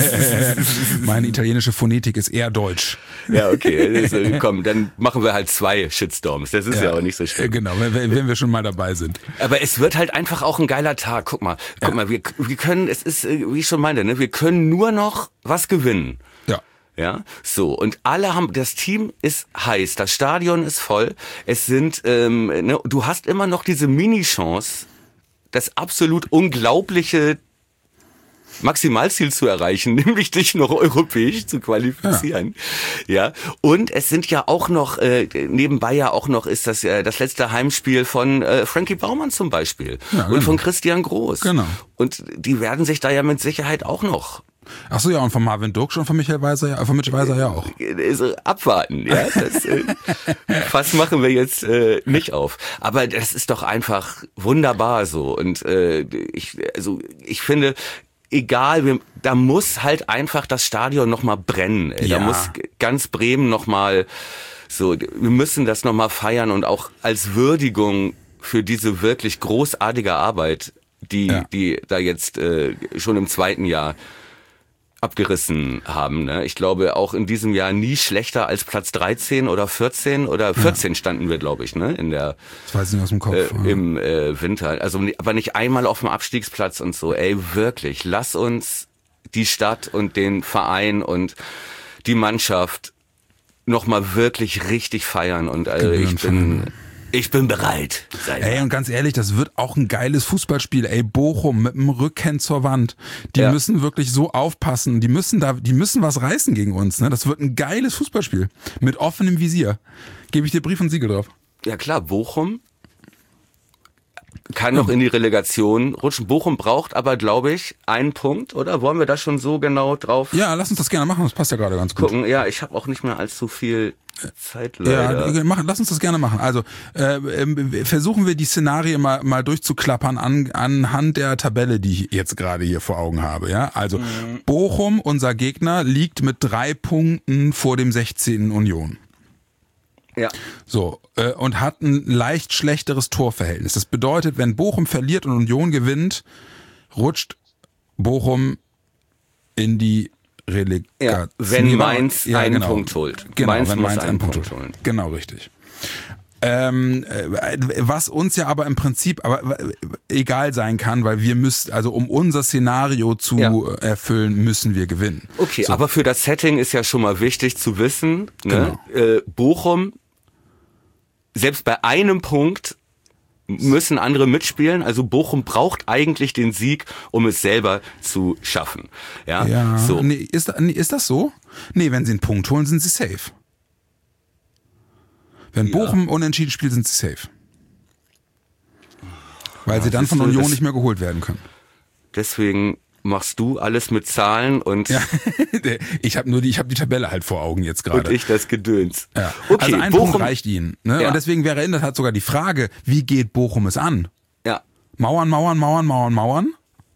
Meine italienische Phonetik ist eher deutsch. Ja, okay. Also, komm, dann machen wir halt zwei Shitstorms. Das ist ja, ja auch nicht so schlimm. Genau, wenn, wenn wir schon mal dabei sind. Aber es wird halt einfach auch ein geiler Tag. Guck mal, guck ja. mal, wir, wir können, es ist, wie ich schon meinte, ne, wir können nur noch was gewinnen. Ja. Ja, so, und alle haben, das Team ist heiß, das Stadion ist voll, es sind, ähm, ne, du hast immer noch diese Mini-Chance, das absolut unglaubliche Maximalziel zu erreichen, nämlich dich noch europäisch zu qualifizieren. Ja, ja. Und es sind ja auch noch, äh, nebenbei ja auch noch ist das äh, das letzte Heimspiel von äh, Frankie Baumann zum Beispiel ja, genau. und von Christian Groß. Genau. Und die werden sich da ja mit Sicherheit auch noch. Ach so, ja, und von Marvin Duksch und von Michael Weiser, ja, von Mitch Weiser ja auch. Also abwarten, ja. Das äh, Fass machen wir jetzt äh, nicht auf. Aber das ist doch einfach wunderbar so. Und äh, ich, also ich finde, egal, wir, da muss halt einfach das Stadion nochmal brennen. Ey. Ja. Da muss ganz Bremen nochmal so, wir müssen das nochmal feiern und auch als Würdigung für diese wirklich großartige Arbeit, die, ja. die da jetzt äh, schon im zweiten Jahr abgerissen haben. Ne? Ich glaube, auch in diesem Jahr nie schlechter als Platz dreizehn oder vierzehn oder vierzehn ja. standen wir, glaube ich, ne? In der, ich weiß nicht aus dem Kopf. Äh, ja. Im äh, Winter. Also, aber nicht einmal auf dem Abstiegsplatz und so. Ey, wirklich, lass uns die Stadt und den Verein und die Mannschaft nochmal wirklich richtig feiern. Und also ich bin... Ich bin bereit. Ey, und ganz ehrlich, das wird auch ein geiles Fußballspiel. Ey, Bochum mit dem Rücken zur Wand. Die ja. müssen wirklich so aufpassen. Die müssen da, die müssen was reißen gegen uns. Ne? Das wird ein geiles Fußballspiel. Mit offenem Visier. Gebe ich dir Brief und Siegel drauf. Ja klar, Bochum kann noch in die Relegation rutschen. Bochum braucht aber, glaube ich, einen Punkt, oder? Wollen wir da schon so genau drauf? Ja, lass uns das gerne machen. Das passt ja gerade ganz gut. Gucken. Ja, ich habe auch nicht mehr allzu viel Zeit, leider. Ja, mach, lass uns das gerne machen. Also äh, äh, versuchen wir die Szenarien mal, mal durchzuklappern an, anhand der Tabelle, die ich jetzt gerade hier vor Augen habe. Ja, also mhm. Bochum, unser Gegner, liegt mit drei Punkten vor dem sechzehnten Union. Ja. So, äh, und hat ein leicht schlechteres Torverhältnis. Das bedeutet, wenn Bochum verliert und Union gewinnt, rutscht Bochum in die Relegation. Ja, wenn Mainz ja, einen genau. Punkt holt. Genau, Mainz wenn muss Mainz einen, einen Punkt holen. Genau, richtig. Ähm, was uns ja aber im Prinzip aber egal sein kann, weil wir müssen, also um unser Szenario zu ja. erfüllen, müssen wir gewinnen. Okay, so. Aber für das Setting ist ja schon mal wichtig zu wissen, ne? Genau. äh, Bochum, selbst bei einem Punkt müssen andere mitspielen. Also Bochum braucht eigentlich den Sieg, um es selber zu schaffen. Ja, ja so. Nee, ist, nee, ist das so? Nee, wenn sie einen Punkt holen, sind sie safe. Wenn Bochum ja. unentschieden spielt, sind sie safe. Weil ja, sie dann von Union das, nicht mehr geholt werden können. Deswegen machst du alles mit Zahlen und ja, ich habe nur die, ich habe die Tabelle halt vor Augen jetzt gerade. Und ich das Gedöns. Ja. Okay, also ein Bochum, Punkt reicht ihnen. Ne? Ja. Und deswegen wäre in der Tat sogar die Frage, wie geht Bochum es an? Ja. Mauern, Mauern, Mauern, Mauern, Mauern?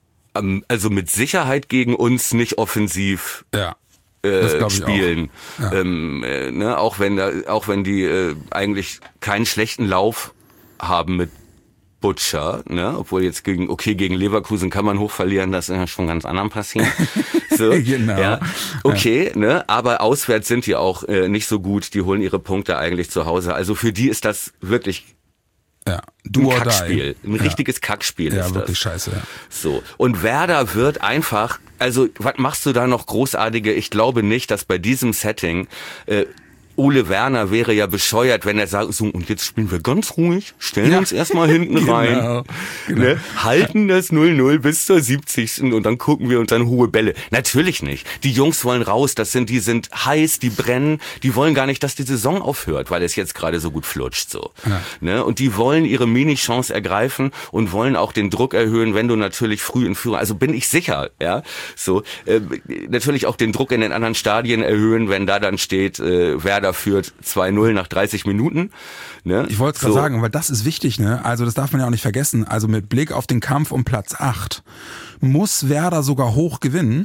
Also mit Sicherheit gegen uns nicht offensiv. Ja. Äh, spielen, auch. Ja. Ähm, äh, ne, auch wenn da, auch wenn die äh, eigentlich keinen schlechten Lauf haben mit Butcher, ne, obwohl jetzt gegen, okay, gegen Leverkusen kann man hoch verlieren, das ist ja schon ganz anderen passiert. So, genau. Ja, okay, ja. ne, aber auswärts sind die auch äh, nicht so gut, die holen ihre Punkte eigentlich zu Hause. Also für die ist das wirklich ja. ein Kackspiel, ein ja. richtiges Kackspiel ja, ist das. Ja, wirklich scheiße, ja. So, und Werder wird einfach, also was machst du da noch großartige? Ich glaube nicht, dass bei diesem Setting äh, Ole Werner wäre ja bescheuert, wenn er sagt, so, und jetzt spielen wir ganz ruhig, stellen ja. uns erstmal hinten genau. rein, Genau. Ne, halten das null null bis zur siebzigsten und dann gucken wir uns dann hohe Bälle. Natürlich nicht. Die Jungs wollen raus, das sind, die sind heiß, die brennen, die wollen gar nicht, dass die Saison aufhört, weil es jetzt gerade so gut flutscht, so. Ja. Ne, und die wollen ihre Mini-Chance ergreifen und wollen auch den Druck erhöhen, wenn du natürlich früh in Führung, also bin ich sicher, ja, so, äh, natürlich auch den Druck in den anderen Stadien erhöhen, wenn da dann steht, äh, Werder führt zwei null nach dreißig Minuten. Ne? Ich wollte es gerade so sagen, weil das ist wichtig, ne? Also das darf man ja auch nicht vergessen. Also mit Blick auf den Kampf um Platz acht muss Werder sogar hoch gewinnen,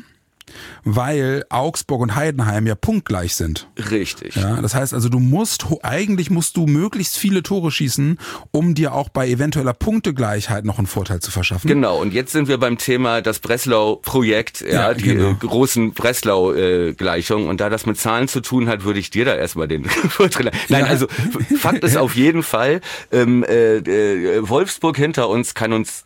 weil Augsburg und Heidenheim ja punktgleich sind. Richtig. Ja, das heißt also, du musst, eigentlich musst du möglichst viele Tore schießen, um dir auch bei eventueller Punktegleichheit noch einen Vorteil zu verschaffen. Genau, und jetzt sind wir beim Thema das Breslau-Projekt, ja, ja, die genau. äh, großen Breslau-Gleichungen. Und da das mit Zahlen zu tun hat, würde ich dir da erstmal den Vorteil. Nein, ja. also Fakt ist auf jeden Fall, ähm, äh, äh, Wolfsburg hinter uns kann uns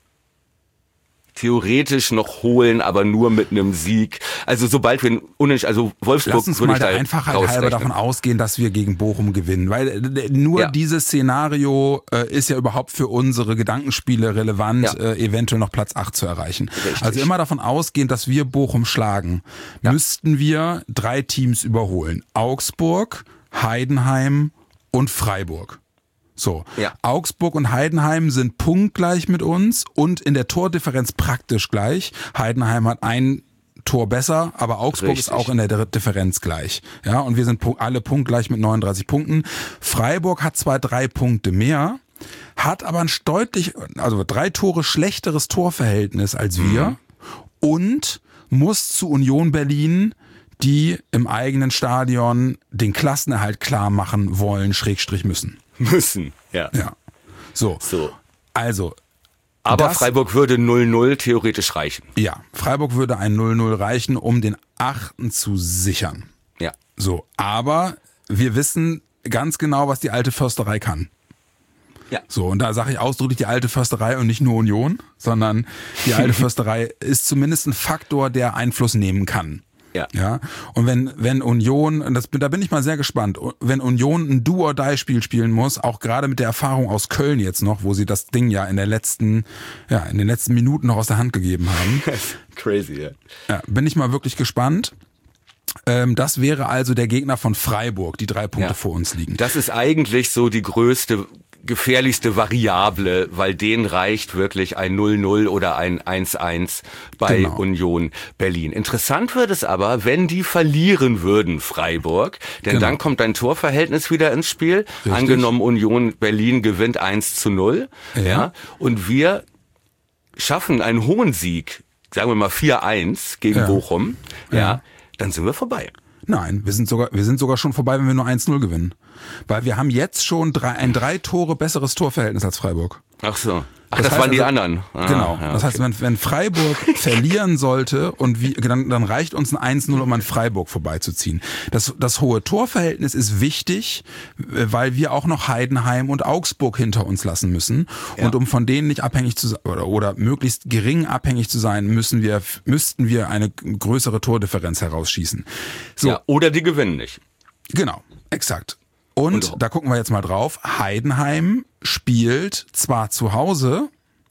theoretisch noch holen, aber nur mit einem Sieg. Also sobald wir unentschieden, also Wolfsburg Lass uns würde mal ich da der Einfachheit halber davon ausgehen, dass wir gegen Bochum gewinnen, weil äh, nur ja. dieses Szenario äh, ist ja überhaupt für unsere Gedankenspiele relevant, ja. äh, eventuell noch Platz acht zu erreichen. Richtig. Also immer davon ausgehen, dass wir Bochum schlagen, ja. müssten wir drei Teams überholen. Augsburg, Heidenheim und Freiburg. So, ja. Augsburg und Heidenheim sind punktgleich mit uns und in der Tordifferenz praktisch gleich. Heidenheim hat ein Tor besser, aber Augsburg Richtig. ist auch in der Differenz gleich. Ja, und wir sind alle punktgleich mit neununddreißig Punkten. Freiburg hat zwar drei Punkte mehr, hat aber ein deutlich, also drei Tore schlechteres Torverhältnis als wir mhm. und muss zu Union Berlin, die im eigenen Stadion den Klassenerhalt klar machen wollen, Schrägstrich müssen. Müssen, ja. Ja. So, So. also. Aber das, Freiburg würde null null theoretisch reichen. Ja, Freiburg würde ein null null reichen, um den achten zu sichern. Ja. So, aber wir wissen ganz genau, was die alte Försterei kann. Ja. So, und da sage ich ausdrücklich die alte Försterei und nicht nur Union, sondern die alte Försterei ist zumindest ein Faktor, der Einfluss nehmen kann. Ja. Ja. Und wenn, wenn Union, und das, da bin ich mal sehr gespannt, wenn Union ein Do-or-Die-Spiel spielen muss, auch gerade mit der Erfahrung aus Köln jetzt noch, wo sie das Ding ja in der letzten, ja, in den letzten Minuten noch aus der Hand gegeben haben. Crazy, ja. Ja, bin ich mal wirklich gespannt. Ähm, das wäre also der Gegner von Freiburg, die drei Punkte Ja. vor uns liegen. Das ist eigentlich so die größte, gefährlichste Variable, weil denen reicht wirklich ein null null oder ein eins eins bei Genau. Union Berlin. Interessant wird es aber, wenn die verlieren würden, Freiburg, denn Genau. dann kommt ein Torverhältnis wieder ins Spiel. Richtig. Angenommen, Union Berlin gewinnt eins zu null. Ja. Ja, und wir schaffen einen hohen Sieg, sagen wir mal vier eins gegen Ja. Bochum, ja, Ja. dann sind wir vorbei. Nein, wir sind sogar, wir sind sogar schon vorbei, wenn wir nur eins null gewinnen. Weil wir haben jetzt schon drei, ein drei Tore besseres Torverhältnis als Freiburg. Ach so. Ach, Das das, heißt waren die also- anderen. Ah, Genau. ja, Das heißt, okay. wenn, wenn Freiburg verlieren sollte und wie, dann, dann reicht uns ein eins null, um an Freiburg vorbeizuziehen. Das, das hohe Torverhältnis ist wichtig, weil wir auch noch Heidenheim und Augsburg hinter uns lassen müssen. Ja. Und um von denen nicht abhängig zu sein oder, oder möglichst gering abhängig zu sein, müssen wir, müssten wir eine größere Tordifferenz herausschießen. So, Ja, oder die gewinnen nicht. genau, exakt. Und, Und- da gucken wir jetzt mal drauf. Heidenheim spielt zwar zu Hause,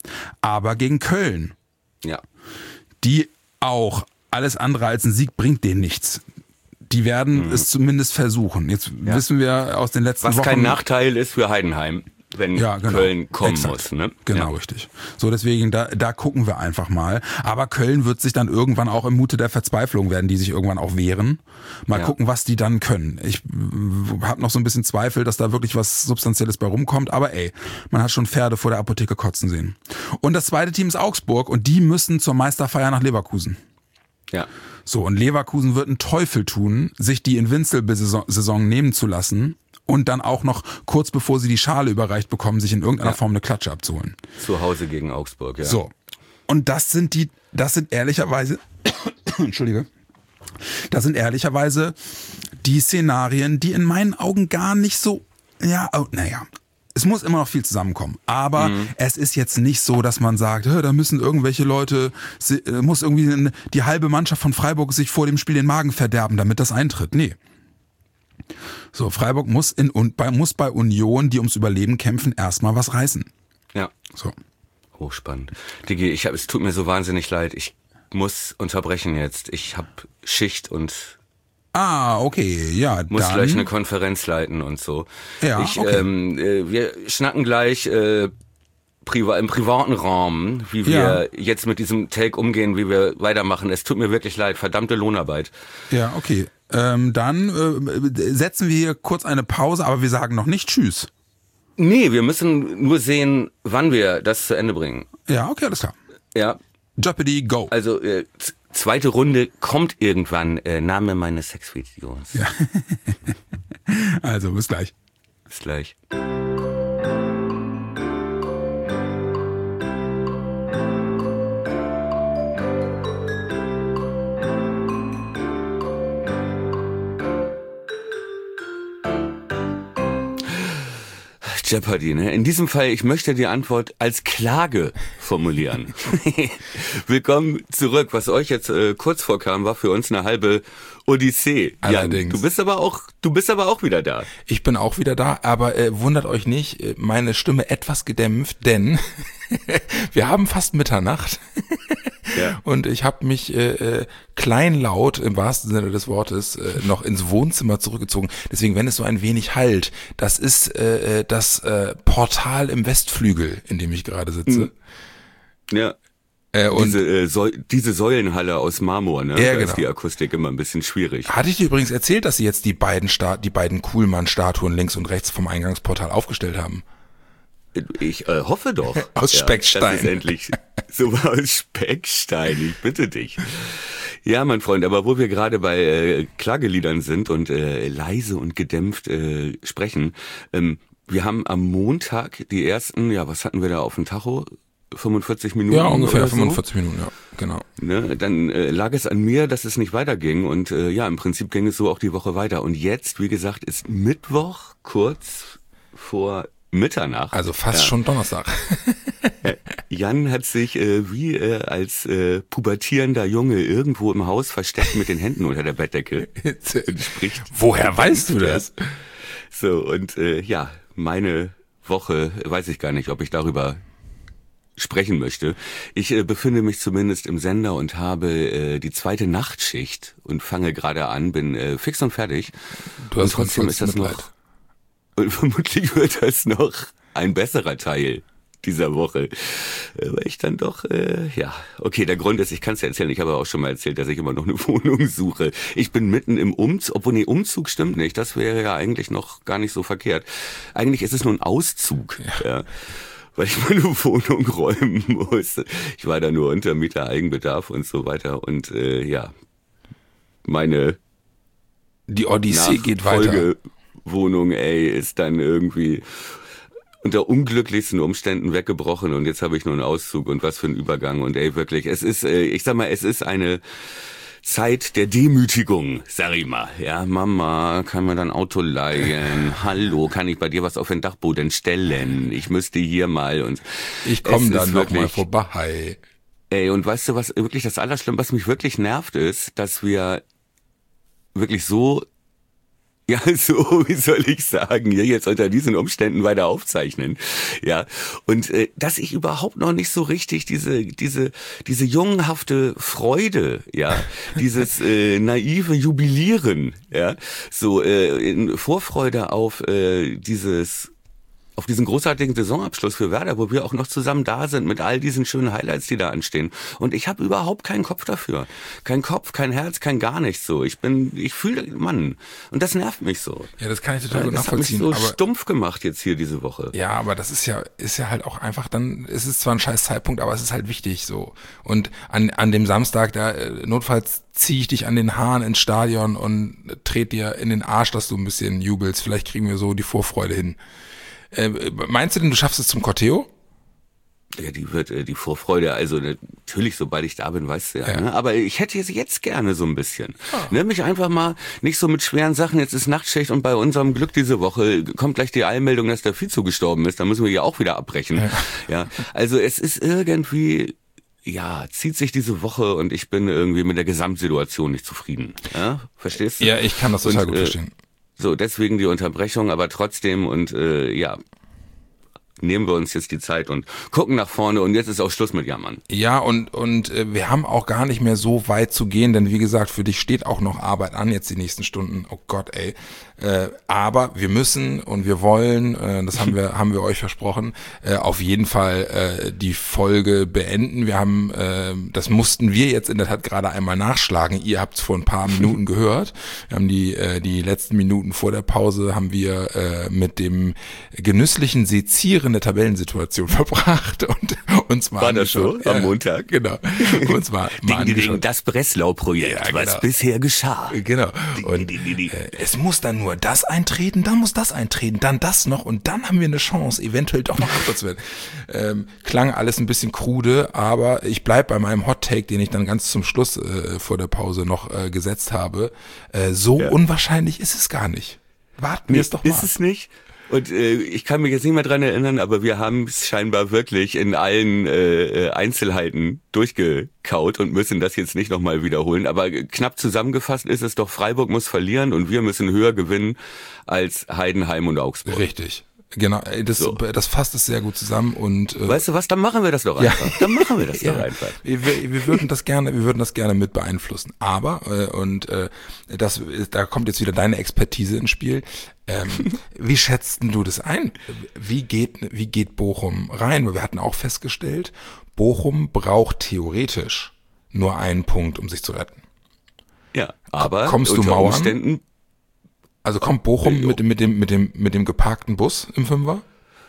aber gegen Köln, Ja. die auch alles andere als ein Sieg bringt denen nichts. Die werden es zumindest versuchen. Jetzt Ja. wissen wir aus den letzten Was Wochen. kein Nachteil ist für Heidenheim, wenn Ja, genau. Köln kommen Exakt. muss. Ne? Genau, Ja. richtig. So, deswegen, da, da gucken wir einfach mal. Aber Köln wird sich dann irgendwann auch im Mute der Verzweiflung werden, die sich irgendwann auch wehren. Mal Ja. gucken, was die dann können. Ich habe noch so ein bisschen Zweifel, dass da wirklich was Substanzielles bei rumkommt. Aber ey, man hat schon Pferde vor der Apotheke kotzen sehen. Und das zweite Team ist Augsburg und die müssen zur Meisterfeier nach Leverkusen. Ja. So, und Leverkusen wird einen Teufel tun, sich die Invincible-Saison nehmen zu lassen und dann auch noch kurz bevor sie die Schale überreicht bekommen, sich in irgendeiner Ja. Form eine Klatsche abzuholen. Zu Hause gegen Augsburg, ja. So. Und das sind die, das sind ehrlicherweise, Entschuldige, das sind ehrlicherweise die Szenarien, die in meinen Augen gar nicht so, ja, oh, naja. Es muss immer noch viel zusammenkommen. Aber Mhm. es ist jetzt nicht so, dass man sagt, "Hä, da müssen irgendwelche Leute, si- äh, muss irgendwie die halbe Mannschaft von Freiburg sich vor dem Spiel den Magen verderben, damit das eintritt. Nee. So, Freiburg muss in und bei, muss bei Union, die ums Überleben kämpfen, erstmal was reißen. Ja. So. Hochspannend. Digi, ich hab, es tut mir so wahnsinnig leid. Ich muss unterbrechen jetzt. Ich habe Schicht und Ah, okay, ja, muss dann. gleich eine Konferenz leiten und so. Ja, ich, okay. ähm, äh, wir schnacken gleich äh, priva im privaten Raum, wie wir jetzt mit diesem Take umgehen, wie wir weitermachen. Es tut mir wirklich leid. Verdammte Lohnarbeit. Ja, okay. Ähm, dann äh, setzen wir hier kurz eine Pause, aber wir sagen noch nicht Tschüss. Nee, wir müssen nur sehen, wann wir das zu Ende bringen. Ja, okay, alles klar. Ja, Jeopardy, go. also äh, z- zweite Runde kommt irgendwann. Äh, Name meines Sexvideos. Ja. Also, bis gleich. Bis gleich. Jeopardy, ne? In diesem Fall, ich möchte die Antwort als Klage formulieren. Willkommen zurück. Was euch jetzt äh, kurz vorkam, war für uns eine halbe Odyssee. Allerdings. Jan, du bist aber auch, du bist aber auch wieder da. Ich bin auch wieder da, aber äh, wundert euch nicht, äh, meine Stimme etwas gedämpft, denn wir haben fast Mitternacht Ja. und ich habe mich äh, äh, kleinlaut im wahrsten Sinne des Wortes äh, noch ins Wohnzimmer zurückgezogen. Deswegen, wenn es so ein wenig halt, das ist äh, äh, das äh, Portal im Westflügel, in dem ich gerade sitze. Ja. Äh, und diese, äh, Säu- diese Säulenhalle aus Marmor, ne? Ja, Da genau. ist die Akustik immer ein bisschen schwierig. hatte ich dir übrigens erzählt, dass sie jetzt die beiden Sta- die beiden Kuhlmann-Statuen links und rechts vom Eingangsportal aufgestellt haben? Ich äh, hoffe doch. Aus Speckstein. Das ist endlich so aus Speckstein, ich bitte dich. Ja, mein Freund, aber wo wir gerade bei äh, Klageliedern sind und äh, leise und gedämpft äh, sprechen, ähm, wir haben am Montag die ersten, ja, was hatten wir da auf dem Tacho? fünfundvierzig Minuten? Ja, ungefähr oder so. fünfundvierzig Minuten, ja, genau. Ne, dann äh, lag es an mir, dass es nicht weiterging und äh, ja, im Prinzip ging es so auch die Woche weiter. Und jetzt, wie gesagt, ist Mittwoch kurz vor Mitternacht. Also fast ja. schon Donnerstag. Jan hat sich äh, wie äh, als äh, pubertierender Junge irgendwo im Haus versteckt mit den Händen unter der Bettdecke. Und spricht. Woher weißt du das? So, und äh, ja, meine Woche, weiß ich gar nicht, ob ich darüber sprechen möchte. Ich äh, befinde mich zumindest im Sender und habe äh, die zweite Nachtschicht und fange gerade an, bin äh, fix und fertig. Du hast und trotzdem ist das Mitleid. noch, und vermutlich wird das noch ein besserer Teil dieser Woche, äh, weil ich dann doch, äh, ja, okay, der Grund ist, ich kann es ja erzählen, ich habe auch schon mal erzählt, dass ich immer noch eine Wohnung suche. Ich bin mitten im Umzug, obwohl, nee, Umzug stimmt nicht, das wäre ja eigentlich noch gar nicht so verkehrt. Eigentlich ist es nur ein Auszug, ja. ja. Weil ich meine Wohnung räumen muss. Ich war da nur Untermieter, Eigenbedarf und so weiter. Und äh, ja, meine Die Odyssee geht weiter. Wohnung, ey, ist dann irgendwie unter unglücklichsten Umständen weggebrochen und jetzt habe ich nur einen Auszug und was für ein Übergang. Und ey, wirklich, es ist, äh, ich sag mal, es ist eine Zeit der Demütigung, sag ich mal. Ja, Mama, kann mir dann Auto leihen? Hallo, kann ich bei dir was auf den Dachboden stellen? Ich müsste hier mal und ich komme dann noch mal vorbei. Ey, und weißt du, was wirklich das Allerschlimmste, was mich wirklich nervt, ist, dass wir wirklich so, ja, so, wie soll ich sagen, hier jetzt unter diesen Umständen weiter aufzeichnen. Ja, und äh, dass ich überhaupt noch nicht so richtig diese diese diese jungenhafte Freude, ja, dieses äh, naive Jubilieren, ja, so äh, in Vorfreude auf äh, dieses auf diesen großartigen Saisonabschluss für Werder, wo wir auch noch zusammen da sind mit all diesen schönen Highlights, die da anstehen. Und ich habe überhaupt keinen Kopf dafür. Kein Kopf, kein Herz, kein gar nichts so. Ich bin, ich fühle, Mann. Und das nervt mich so. Ja, das kann ich total gut das nachvollziehen. Das hat mich so aber, stumpf gemacht jetzt hier diese Woche. Ja, aber das ist ja, ist ja halt auch einfach dann, es ist zwar ein scheiß Zeitpunkt, aber es ist halt wichtig so. Und an, an dem Samstag, da notfalls ziehe ich dich an den Haaren ins Stadion und trete dir in den Arsch, dass du ein bisschen jubelst. Vielleicht kriegen wir so die Vorfreude hin. Äh, meinst du denn, du schaffst es zum Corteo? Ja, die wird äh, die Vorfreude, also natürlich, sobald ich da bin, weißt du ja. ja. Ne? Aber ich hätte jetzt, jetzt gerne so ein bisschen. Ah. Ne? Mich einfach mal nicht so mit schweren Sachen, jetzt ist Nachtschicht und bei unserem Glück diese Woche kommt gleich die Eilmeldung, dass der Vizu gestorben ist, da müssen wir ja auch wieder abbrechen. Ja, ja. Also es ist irgendwie, ja, zieht sich diese Woche und ich bin irgendwie mit der Gesamtsituation nicht zufrieden. Ja? Verstehst du? Ja, ich kann das total und, gut verstehen. Äh, So, deswegen die Unterbrechung, aber trotzdem und äh, ja, nehmen wir uns jetzt die Zeit und gucken nach vorne und jetzt ist auch Schluss mit Jammern. Ja, und und äh, wir haben auch gar nicht mehr so weit zu gehen, denn wie gesagt, für dich steht auch noch Arbeit an, jetzt die nächsten Stunden. Oh Gott, ey. Äh, aber wir müssen und wir wollen, äh, das haben wir haben wir euch versprochen, äh, auf jeden Fall äh, die Folge beenden. Wir haben, äh, das mussten wir jetzt in der Tat gerade einmal nachschlagen. Ihr habt es vor ein paar Minuten gehört. Wir haben die äh, die letzten Minuten vor der Pause haben wir äh, mit dem genüsslichen Sezieren der Tabellensituation verbracht und uns mal war das so ja, am Montag? Genau. Uns mal, mal ding, ding, das Breslau-Projekt, ja, genau. was bisher geschah. Genau. Ding, und ding, ding, ding. Äh, es muss dann nur das eintreten, dann muss das eintreten, dann das noch und dann haben wir eine Chance, eventuell doch noch Achter zu werden. Ähm, klang alles ein bisschen krude, aber ich bleib bei meinem Hot Take, den ich dann ganz zum Schluss äh, vor der Pause noch äh, gesetzt habe. Äh, so ja. unwahrscheinlich ist es gar nicht. Warten wir es doch mal. Ist es nicht? Und äh, ich kann mich jetzt nicht mehr dran erinnern, aber wir haben es scheinbar wirklich in allen äh, Einzelheiten durchgekaut und müssen das jetzt nicht nochmal wiederholen. Aber knapp zusammengefasst ist es doch, Freiburg muss verlieren und wir müssen höher gewinnen als Heidenheim und Augsburg. Richtig. Genau, das, so. das fasst es sehr gut zusammen und äh, weißt du was, dann machen wir das doch einfach. Ja. Dann machen wir das ja. doch einfach. Wir, wir würden das gerne, wir würden das gerne mit beeinflussen. Aber äh, und äh, das, da kommt jetzt wieder deine Expertise ins Spiel. Ähm, wie schätzt du das ein? Wie geht, wie geht Bochum rein? Weil wir hatten auch festgestellt, Bochum braucht theoretisch nur einen Punkt, um sich zu retten. Ja, aber kommst du unter Mauern? Umständen Also kommt Bochum mit, mit dem mit dem mit dem geparkten Bus im Fünfer?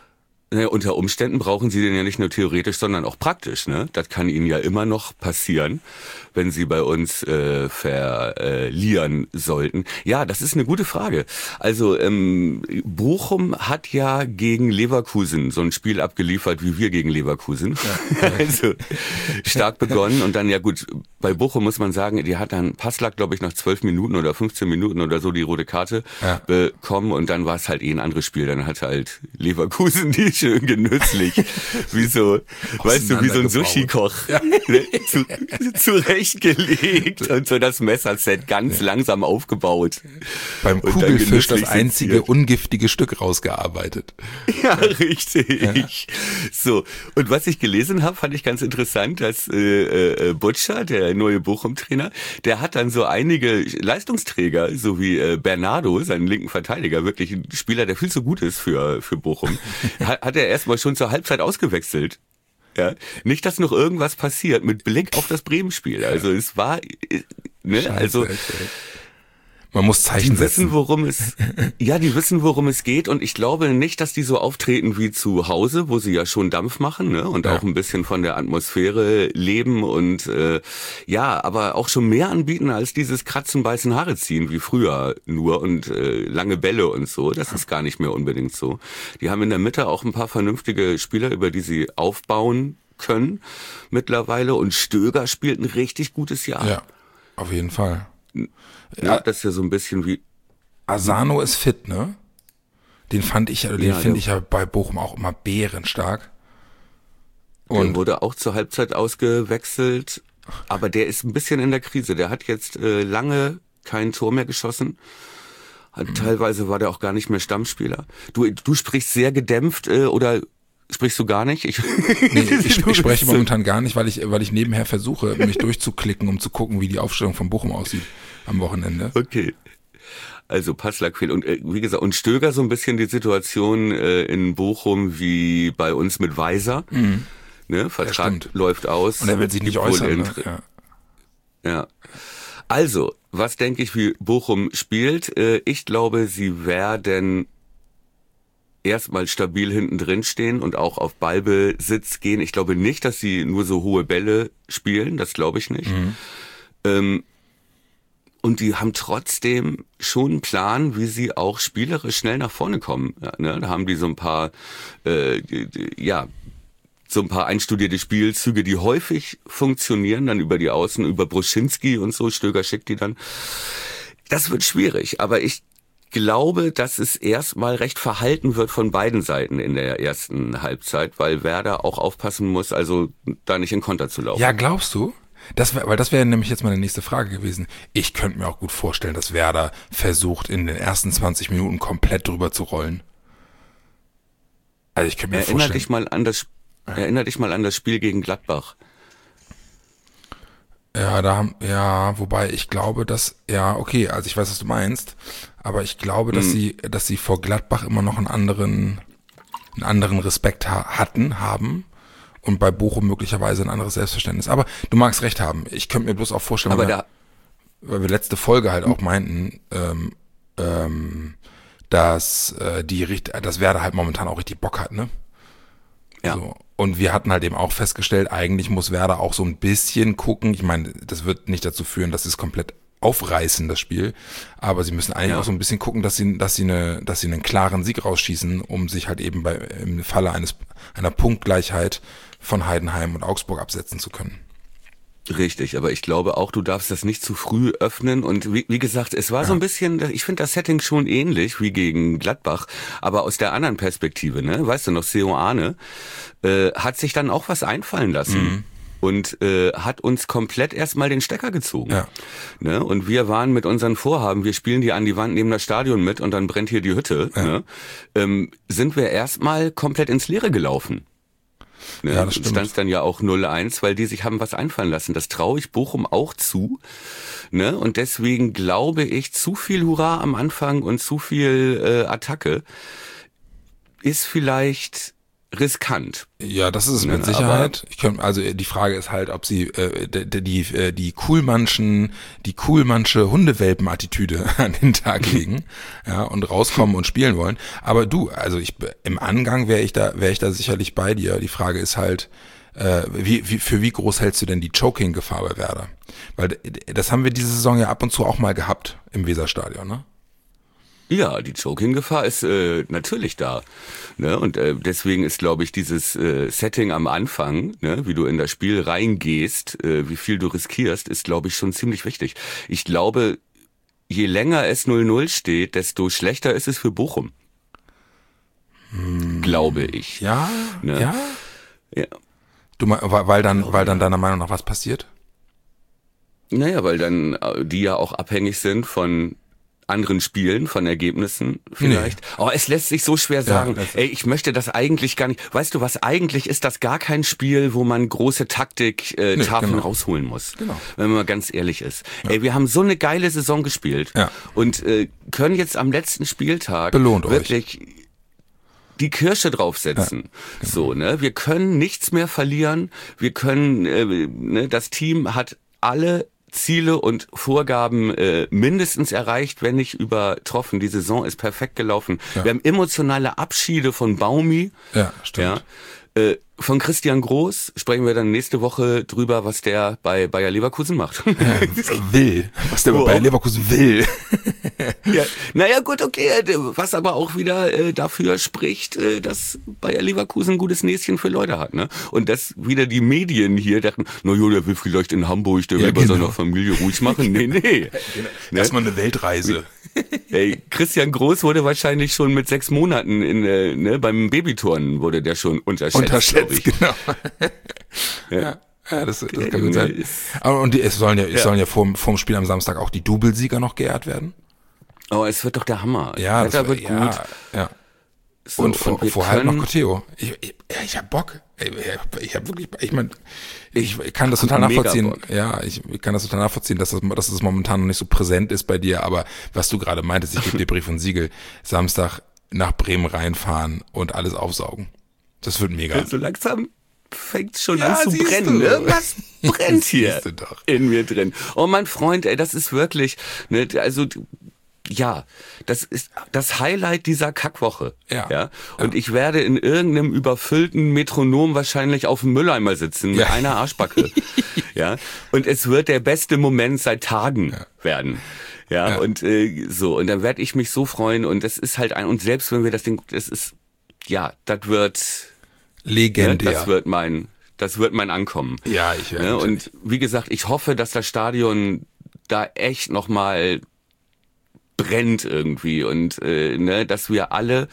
Naja, unter Umständen brauchen Sie den ja nicht nur theoretisch, sondern auch praktisch. Ne? Das kann Ihnen ja immer noch passieren, wenn Sie bei uns äh, verlieren sollten. Ja, das ist eine gute Frage. Also ähm, Bochum hat ja gegen Leverkusen so ein Spiel abgeliefert, wie wir gegen Leverkusen. Ja. Also stark begonnen und dann, ja gut, bei Bochum muss man sagen, die hat dann Passlack, glaube ich, nach zwölf Minuten oder fünfzehn Minuten oder so die rote Karte ja. bekommen und dann war es halt eh ein anderes Spiel. Dann hat halt Leverkusen die schön genüsslich, wie so, weißt du, wie so ein Sushi-Koch ja. zu, zurechtgelegt und so das Messerset ganz ja. langsam aufgebaut. Beim Kugelfisch das einzige serviert. Ungiftige Stück rausgearbeitet. Ja, richtig. Ja. So, und was ich gelesen habe, fand ich ganz interessant, dass äh, äh, Butcher, der neue Bochum-Trainer, der hat dann so einige Leistungsträger, so wie äh, Bernardo, seinen linken Verteidiger, wirklich ein Spieler, der viel zu gut ist für, für Bochum, hat, hat er erstmal schon zur Halbzeit ausgewechselt. Ja, nicht, dass noch irgendwas passiert mit Blick auf das Bremen-Spiel. Also es war, ne, Scheiße, also man muss Zeichen die wissen, worum es, ja, die wissen, worum es geht und ich glaube nicht, dass die so auftreten wie zu Hause, wo sie ja schon Dampf machen, ne, und ja. auch ein bisschen von der Atmosphäre leben und äh, ja, aber auch schon mehr anbieten als dieses Kratzen, Beißen, Haare ziehen wie früher nur und äh, lange Bälle und so. Das ist gar nicht mehr unbedingt so. Die haben in der Mitte auch ein paar vernünftige Spieler, über die sie aufbauen können mittlerweile und Stöger spielt ein richtig gutes Jahr. Ja, auf jeden Fall. Ja, das ist ja so ein bisschen wie... Asano ist fit, ne? Den fand ich, den ja, finde ich ja bei Bochum auch immer bärenstark. Und der wurde auch zur Halbzeit ausgewechselt, aber der ist ein bisschen in der Krise. Der hat jetzt äh, lange kein Tor mehr geschossen. Hat, mhm. Teilweise war der auch gar nicht mehr Stammspieler. Du, du sprichst sehr gedämpft äh, oder... Sprichst du gar nicht? Ich, nee, ich, ich spreche momentan gar nicht, weil ich, weil ich nebenher versuche, mich durchzuklicken, um zu gucken, wie die Aufstellung von Bochum aussieht am Wochenende. Okay. Also Passlack fehlt. Und äh, wie gesagt, und Stöger so ein bisschen die Situation äh, in Bochum wie bei uns mit Weiser. Mhm. Ne? Vertrag ja, läuft aus. Und er will sich nicht äußern. Ne? Ja. ja. Also, was denke ich, wie Bochum spielt? Äh, ich glaube, sie werden erstmal stabil hinten drin stehen und auch auf Ballbesitz gehen. Ich glaube nicht, dass sie nur so hohe Bälle spielen, das glaube ich nicht. Mhm. Ähm, und die haben trotzdem schon einen Plan, wie sie auch spielerisch schnell nach vorne kommen. Ja, ne? Da haben die so ein paar, äh, ja, so ein paar einstudierte Spielzüge, die häufig funktionieren, dann über die Außen, über Bruschinski und so, Stöger schickt die dann. Das wird schwierig, aber ich glaube, dass es erstmal recht verhalten wird von beiden Seiten in der ersten Halbzeit, weil Werder auch aufpassen muss, also da nicht in Konter zu laufen. Ja, glaubst du? Das wär, weil das wäre nämlich jetzt meine nächste Frage gewesen. Ich könnte mir auch gut vorstellen, dass Werder versucht, in den ersten zwanzig Minuten komplett drüber zu rollen. Also ich könnte mir Erinner vorstellen. Dich mal an das, erinner dich mal an das Spiel gegen Gladbach. Ja, da haben, ja, wobei ich glaube, dass, ja, okay, also ich weiß, was du meinst, aber ich glaube, dass mhm. sie, dass sie vor Gladbach immer noch einen anderen, einen anderen Respekt ha- hatten, haben und bei Bochum möglicherweise ein anderes Selbstverständnis. Aber du magst recht haben. Ich könnte mir bloß auch vorstellen, aber weil, da, weil wir letzte Folge halt auch meinten, ähm, ähm, dass äh, die Richt- dass Werder halt momentan auch richtig Bock hat, ne? Ja. So. Und wir hatten halt eben auch festgestellt, eigentlich muss Werder auch so ein bisschen gucken. Ich meine, das wird nicht dazu führen, dass sie es komplett aufreißen, das Spiel. Aber sie müssen eigentlich ja. auch so ein bisschen gucken, dass sie, dass sie eine, dass sie einen klaren Sieg rausschießen, um sich halt eben bei, im Falle eines, einer Punktgleichheit von Heidenheim und Augsburg absetzen zu können. Richtig, aber ich glaube auch, du darfst das nicht zu früh öffnen und wie, wie gesagt, es war ja. so ein bisschen, ich finde das Setting schon ähnlich wie gegen Gladbach, aber aus der anderen Perspektive, ne, weißt du noch, Seoane äh, hat sich dann auch was einfallen lassen. Mhm. Und äh, hat uns komplett erstmal den Stecker gezogen. Ja. Ne? Und wir waren mit unseren Vorhaben, wir spielen die an die Wand neben das Stadion mit und dann brennt hier die Hütte, ja. ne? ähm, sind wir erstmal komplett ins Leere gelaufen. Ne, ja, das stand es dann ja auch null eins, weil die sich haben was einfallen lassen. Das traue ich Bochum auch zu. Ne? Und deswegen glaube ich, zu viel Hurra am Anfang und zu viel äh, Attacke ist vielleicht riskant. Ja, das ist es mit Ja, Sicherheit. Ich kann, also die Frage ist halt, ob sie äh, die die äh, die Kuhlmannschen, die Kuhlmannsche Hundewelpen-Attitüde an den Tag legen, ja, und rauskommen und spielen wollen. Aber du, also ich im Angang wäre ich da wäre ich da sicherlich bei dir. Die Frage ist halt, äh, wie, wie für wie groß hältst du denn die Choking-Gefahr bei Werder? Weil das haben wir diese Saison ja ab und zu auch mal gehabt im Weserstadion, ne? Ja, die Choking-Gefahr ist äh, natürlich da. Ne? Und äh, deswegen ist, glaube ich, dieses äh, Setting am Anfang, ne, wie du in das Spiel reingehst, äh, wie viel du riskierst, ist, glaube ich, schon ziemlich wichtig. Ich glaube, je länger es null null steht, desto schlechter ist es für Bochum. Hm. Glaube ich. Ja, ne? ja. Ja. Du, weil dann, weil dann deiner Meinung nach was passiert? Naja, weil dann äh, die ja auch abhängig sind von anderen Spielen, von Ergebnissen vielleicht. Nee. Oh, es lässt sich so schwer sagen. Ja, ey, ich möchte das eigentlich gar nicht. Weißt du was, eigentlich ist das gar kein Spiel, wo man große Taktik-Tafeln äh, nee, genau. rausholen muss. Genau. Wenn man mal ganz ehrlich ist. Ja. Ey, wir haben so eine geile Saison gespielt ja. und äh, können jetzt am letzten Spieltag Belohnt wirklich euch. die Kirsche draufsetzen. Ja, genau. So, ne? Wir können nichts mehr verlieren. Wir können, äh, ne, das Team hat alle Ziele und Vorgaben äh, mindestens erreicht, wenn nicht übertroffen. Die Saison ist perfekt gelaufen. Ja. Wir haben emotionale Abschiede von Baumi. Ja, stimmt. Ja, äh, von Christian Groß sprechen wir dann nächste Woche drüber, was der bei Bayer Leverkusen macht. Ja, will. Was der bei Bayer Leverkusen will. Ja, naja, gut, okay. Was aber auch wieder äh, dafür spricht, äh, dass Bayer Leverkusen ein gutes Näschen für Leute hat, ne? Und dass wieder die Medien hier dachten, na jo, der will vielleicht in Hamburg, der ja, will genau. bei seiner Familie ruhig machen. Nee, nee. Genau. Ne? Erstmal eine Weltreise. Ey, Christian Groß wurde wahrscheinlich schon mit sechs Monaten in, äh, ne, beim Babyturnen wurde der schon unterschätzt. Unterschätzt, genau. Ja. Ja. Ja, das, das kann gut sein. Aber und die, es sollen ja, es ja. sollen ja vorm, vorm Spiel am Samstag auch die Doublesieger noch geehrt werden. Oh, es wird doch der Hammer. Ja, das wird ja, gut. Ja. So, und vor, und vorher halt noch Cotteo. Ich, ich, ich hab Bock. Ich, ich hab wirklich, ich meine, ich, ich kann das total nachvollziehen. Bock. Ja, ich, ich kann das total nachvollziehen, dass das, dass das momentan noch nicht so präsent ist bei dir. Aber was du gerade meintest, ich gebe dir Brief und Siegel. Samstag nach Bremen reinfahren und alles aufsaugen. Das wird mega. So langsam fängt schon ja, an zu brennen. Du. Irgendwas brennt hier in mir drin. Oh, mein Freund, ey, das ist wirklich, ne, also, ja, das ist das Highlight dieser Kackwoche. Ja. ja? Und ja. ich werde in irgendeinem überfüllten Metronom wahrscheinlich auf dem Mülleimer sitzen mit ja. einer Arschbacke. Ja. Und es wird der beste Moment seit Tagen ja. werden. Ja, ja. Und äh, so, und dann werde ich mich so freuen. Und das ist halt ein, und selbst wenn wir das Ding, das ist, ja, das wird legendär. Ne, das wird mein, das wird mein Ankommen. Ja, ich werde. Ne? Und wie gesagt, ich hoffe, dass das Stadion da echt nochmal brennt irgendwie und äh, ne, dass wir alle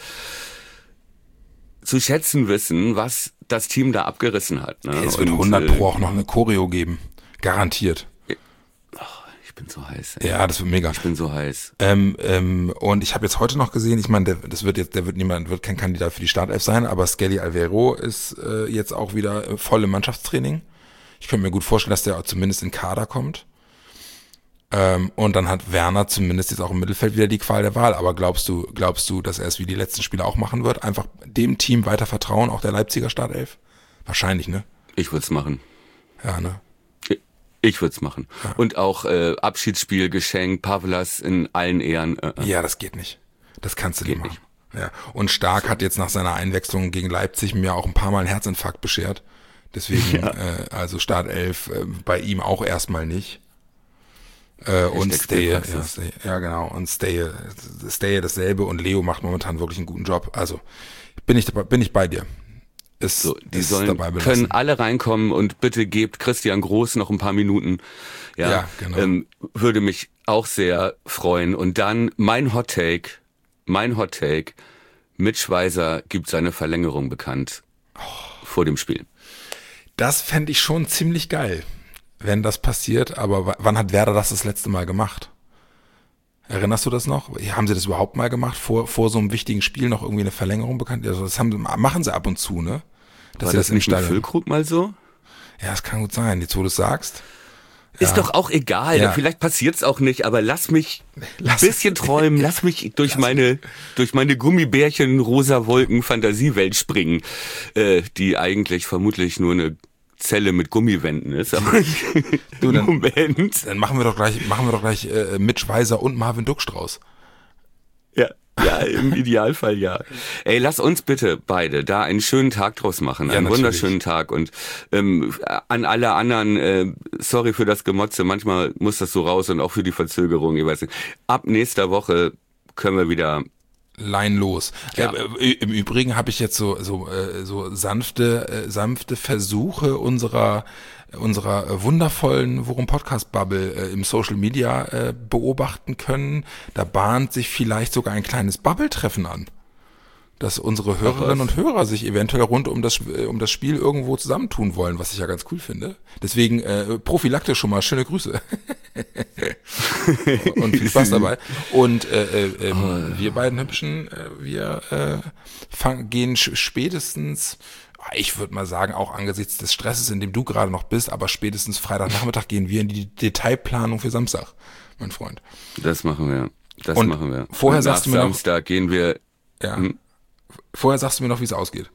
zu schätzen wissen, was das Team da abgerissen hat. Ne? Es wird und, hundert Pro auch noch eine Choreo geben. Garantiert. Oh, ich bin so heiß. Ey. Ja, das wird mega. Ich bin so heiß. Ähm, ähm, und ich habe jetzt heute noch gesehen, ich meine, der, das wird jetzt, der wird niemand, wird kein Kandidat für die Startelf sein, aber Skelly Alvaro ist äh, jetzt auch wieder voll im Mannschaftstraining. Ich könnte mir gut vorstellen, dass der zumindest in Kader kommt. Ähm, und dann hat Werner zumindest jetzt auch im Mittelfeld wieder die Qual der Wahl. Aber glaubst du, glaubst du, dass er es wie die letzten Spiele auch machen wird? Einfach dem Team weiter vertrauen, auch der Leipziger Startelf? Wahrscheinlich, ne? Ich würde es machen. Ja, ne? Ich, ich würde es machen. Ja. Und auch äh, Abschiedsspiel, Geschenk, Pavlas in allen Ehren. Äh, ja, das geht nicht. Das kannst du nicht machen. Ja. Und Stark hat jetzt nach seiner Einwechslung gegen Leipzig mir auch ein paar Mal einen Herzinfarkt beschert. Deswegen, ja. äh, also Startelf äh, bei ihm auch erstmal nicht. Äh, und Stay, ja, Stay, ja genau, und Stay, Stay dasselbe und Leo macht momentan wirklich einen guten Job. Also bin ich dabei, bin ich bei dir. Ist, so, die ist sollen, dabei können alle reinkommen und bitte gebt Christian Groß noch ein paar Minuten. Ja, ja genau. Ähm, würde mich auch sehr freuen. Und dann mein Hot Take, mein Hot Take, Mitch Weiser gibt seine Verlängerung bekannt oh. vor dem Spiel. Das fände ich schon ziemlich geil, wenn das passiert, aber w- wann hat Werder das das letzte Mal gemacht? Erinnerst du das noch? Haben sie das überhaupt mal gemacht, vor vor so einem wichtigen Spiel noch irgendwie eine Verlängerung bekannt? Also das haben, machen sie ab und zu, ne? Dass War sie das, das nicht im Füllkrug mal so? Ja, das kann gut sein, jetzt wo du es sagst. Ist Ja. doch auch egal. Ja. Vielleicht passiert's auch nicht, aber lass mich Lass- ein bisschen träumen. Lass mich durch meine durch meine Gummibärchen rosa Wolken Fantasiewelt springen, äh, die eigentlich vermutlich nur eine Zelle mit Gummiwänden ist. Aber Du, dann- Moment. Dann machen wir doch gleich, machen wir doch gleich äh, Mitch Weiser und Marvin Duckstrauß. Ja, ja, im Idealfall ja. Ey, lass uns bitte beide da einen schönen Tag draus machen, Ja, einen natürlich. wunderschönen Tag. Und ähm, an alle anderen, äh, sorry für das Gemotze, manchmal muss das so raus und auch für die Verzögerung. Ich weiß nicht. Ab nächster Woche können wir wieder. Line los. Ja. Äh, Im Übrigen habe ich jetzt so so äh, so sanfte äh, sanfte Versuche unserer unserer äh, wundervollen Worum Podcast Bubble äh, im Social Media äh, beobachten können. Da bahnt sich vielleicht sogar ein kleines Bubble Treffen an, dass unsere Hörerinnen und Hörer sich eventuell rund um das äh, um das Spiel irgendwo zusammentun wollen, was ich ja ganz cool finde. Deswegen äh, prophylaktisch schon mal schöne Grüße. Und viel Spaß dabei. Und äh, äh, ähm, wir beiden Hübschen, äh, wir äh, fang, gehen sch- spätestens, ich würde mal sagen, auch angesichts des Stresses, in dem du gerade noch bist, aber spätestens Freitagnachmittag gehen wir in die Detailplanung für Samstag, mein Freund. Das machen wir. Das Und machen wir. vorher Und sagst nach du mir noch- Samstag gehen wir. Ja. Hm? Vorher sagst du mir noch, wie es ausgeht.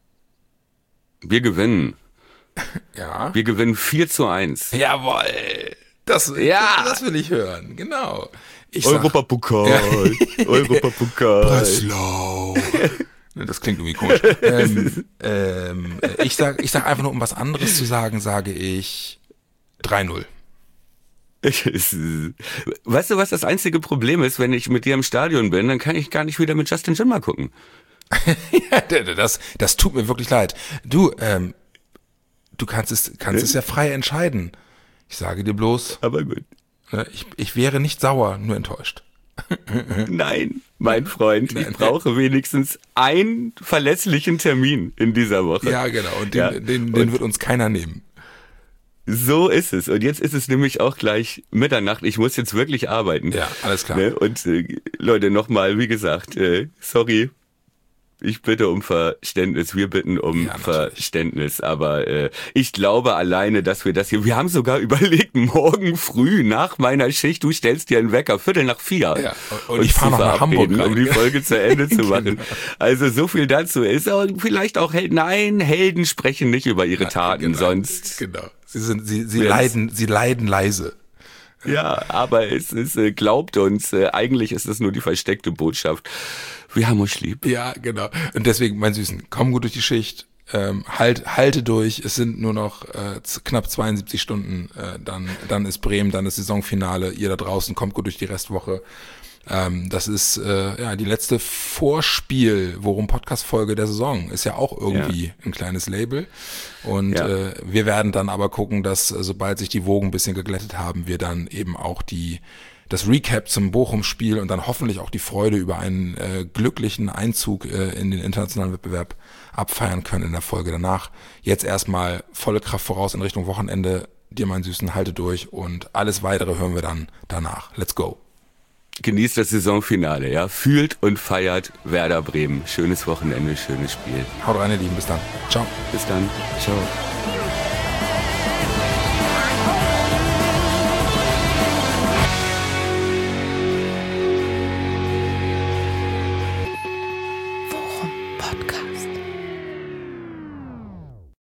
Wir gewinnen. Ja. Wir gewinnen vier zu eins. Jawohl. Das, Ja. das will ich hören, genau. Ich sag, Europapokal. Europapokal. Breslau. Das klingt irgendwie komisch. ähm, ähm, äh, ich sag, ich sag einfach nur, um was anderes zu sagen, sage ich drei null. Es ist- Weißt du, was das einzige Problem ist, wenn ich mit dir im Stadion bin, dann kann ich gar nicht wieder mit Justin Schimmer gucken. Ja, das, das tut mir wirklich leid. Du, ähm, du kannst es, kannst es ja frei entscheiden. Ich sage dir bloß, Aber gut. ne, ich, ich wäre nicht sauer, nur enttäuscht. Nein, mein Freund, ich brauche wenigstens einen verlässlichen Termin in dieser Woche. Ja, genau. Und den, Ja, den, den und- wird uns keiner nehmen. So ist es. Und jetzt ist es nämlich auch gleich Mitternacht. Ich muss jetzt wirklich arbeiten. Ja, alles klar. Ne? Und äh, Leute, nochmal, wie gesagt, äh, sorry. Ich bitte um Verständnis, wir bitten um Ja, natürlich. Verständnis, aber äh, ich glaube alleine, dass wir das hier, wir haben sogar überlegt, morgen früh nach meiner Schicht, du stellst dir einen Wecker, Viertel nach vier. Ja, und uns ich fahr zu noch nach Hamburg verabreden, rein. um die Folge zu Ende zu machen. Genau. Also so viel dazu. Ist auch vielleicht auch, Hel- nein, Helden sprechen nicht über ihre Taten, Genau, sonst... Genau. Sie sind, sie, sie Yes. leiden, sie leiden leise. Ja, aber es ist, äh, glaubt uns, äh, eigentlich ist es nur die versteckte Botschaft. Wir haben euch lieb. Ja, genau. Und deswegen, mein Süßen, komm gut durch die Schicht, ähm, halt, halte durch. Es sind nur noch äh, z- knapp zweiundsiebzig Stunden. Äh, dann, dann ist Bremen, dann ist Saisonfinale. Ihr da draußen kommt gut durch die Restwoche. Ähm, das ist äh, ja die letzte Vorspiel, worum Podcast-Folge der Saison. Ist ja auch irgendwie Ja. ein kleines Label. Und Ja. äh, wir werden dann aber gucken, dass äh, sobald sich die Wogen ein bisschen geglättet haben, wir dann eben auch die das Recap zum Bochum-Spiel und dann hoffentlich auch die Freude über einen äh, glücklichen Einzug äh, in den internationalen Wettbewerb abfeiern können in der Folge danach. Jetzt erstmal volle Kraft voraus in Richtung Wochenende. Dir, mein Süßen, halte durch und alles Weitere hören wir dann danach. Let's go. Genießt das Saisonfinale, ja. Fühlt und feiert Werder Bremen. Schönes Wochenende, schönes Spiel. Haut rein, ihr Lieben. Bis dann. Ciao. Bis dann. Ciao.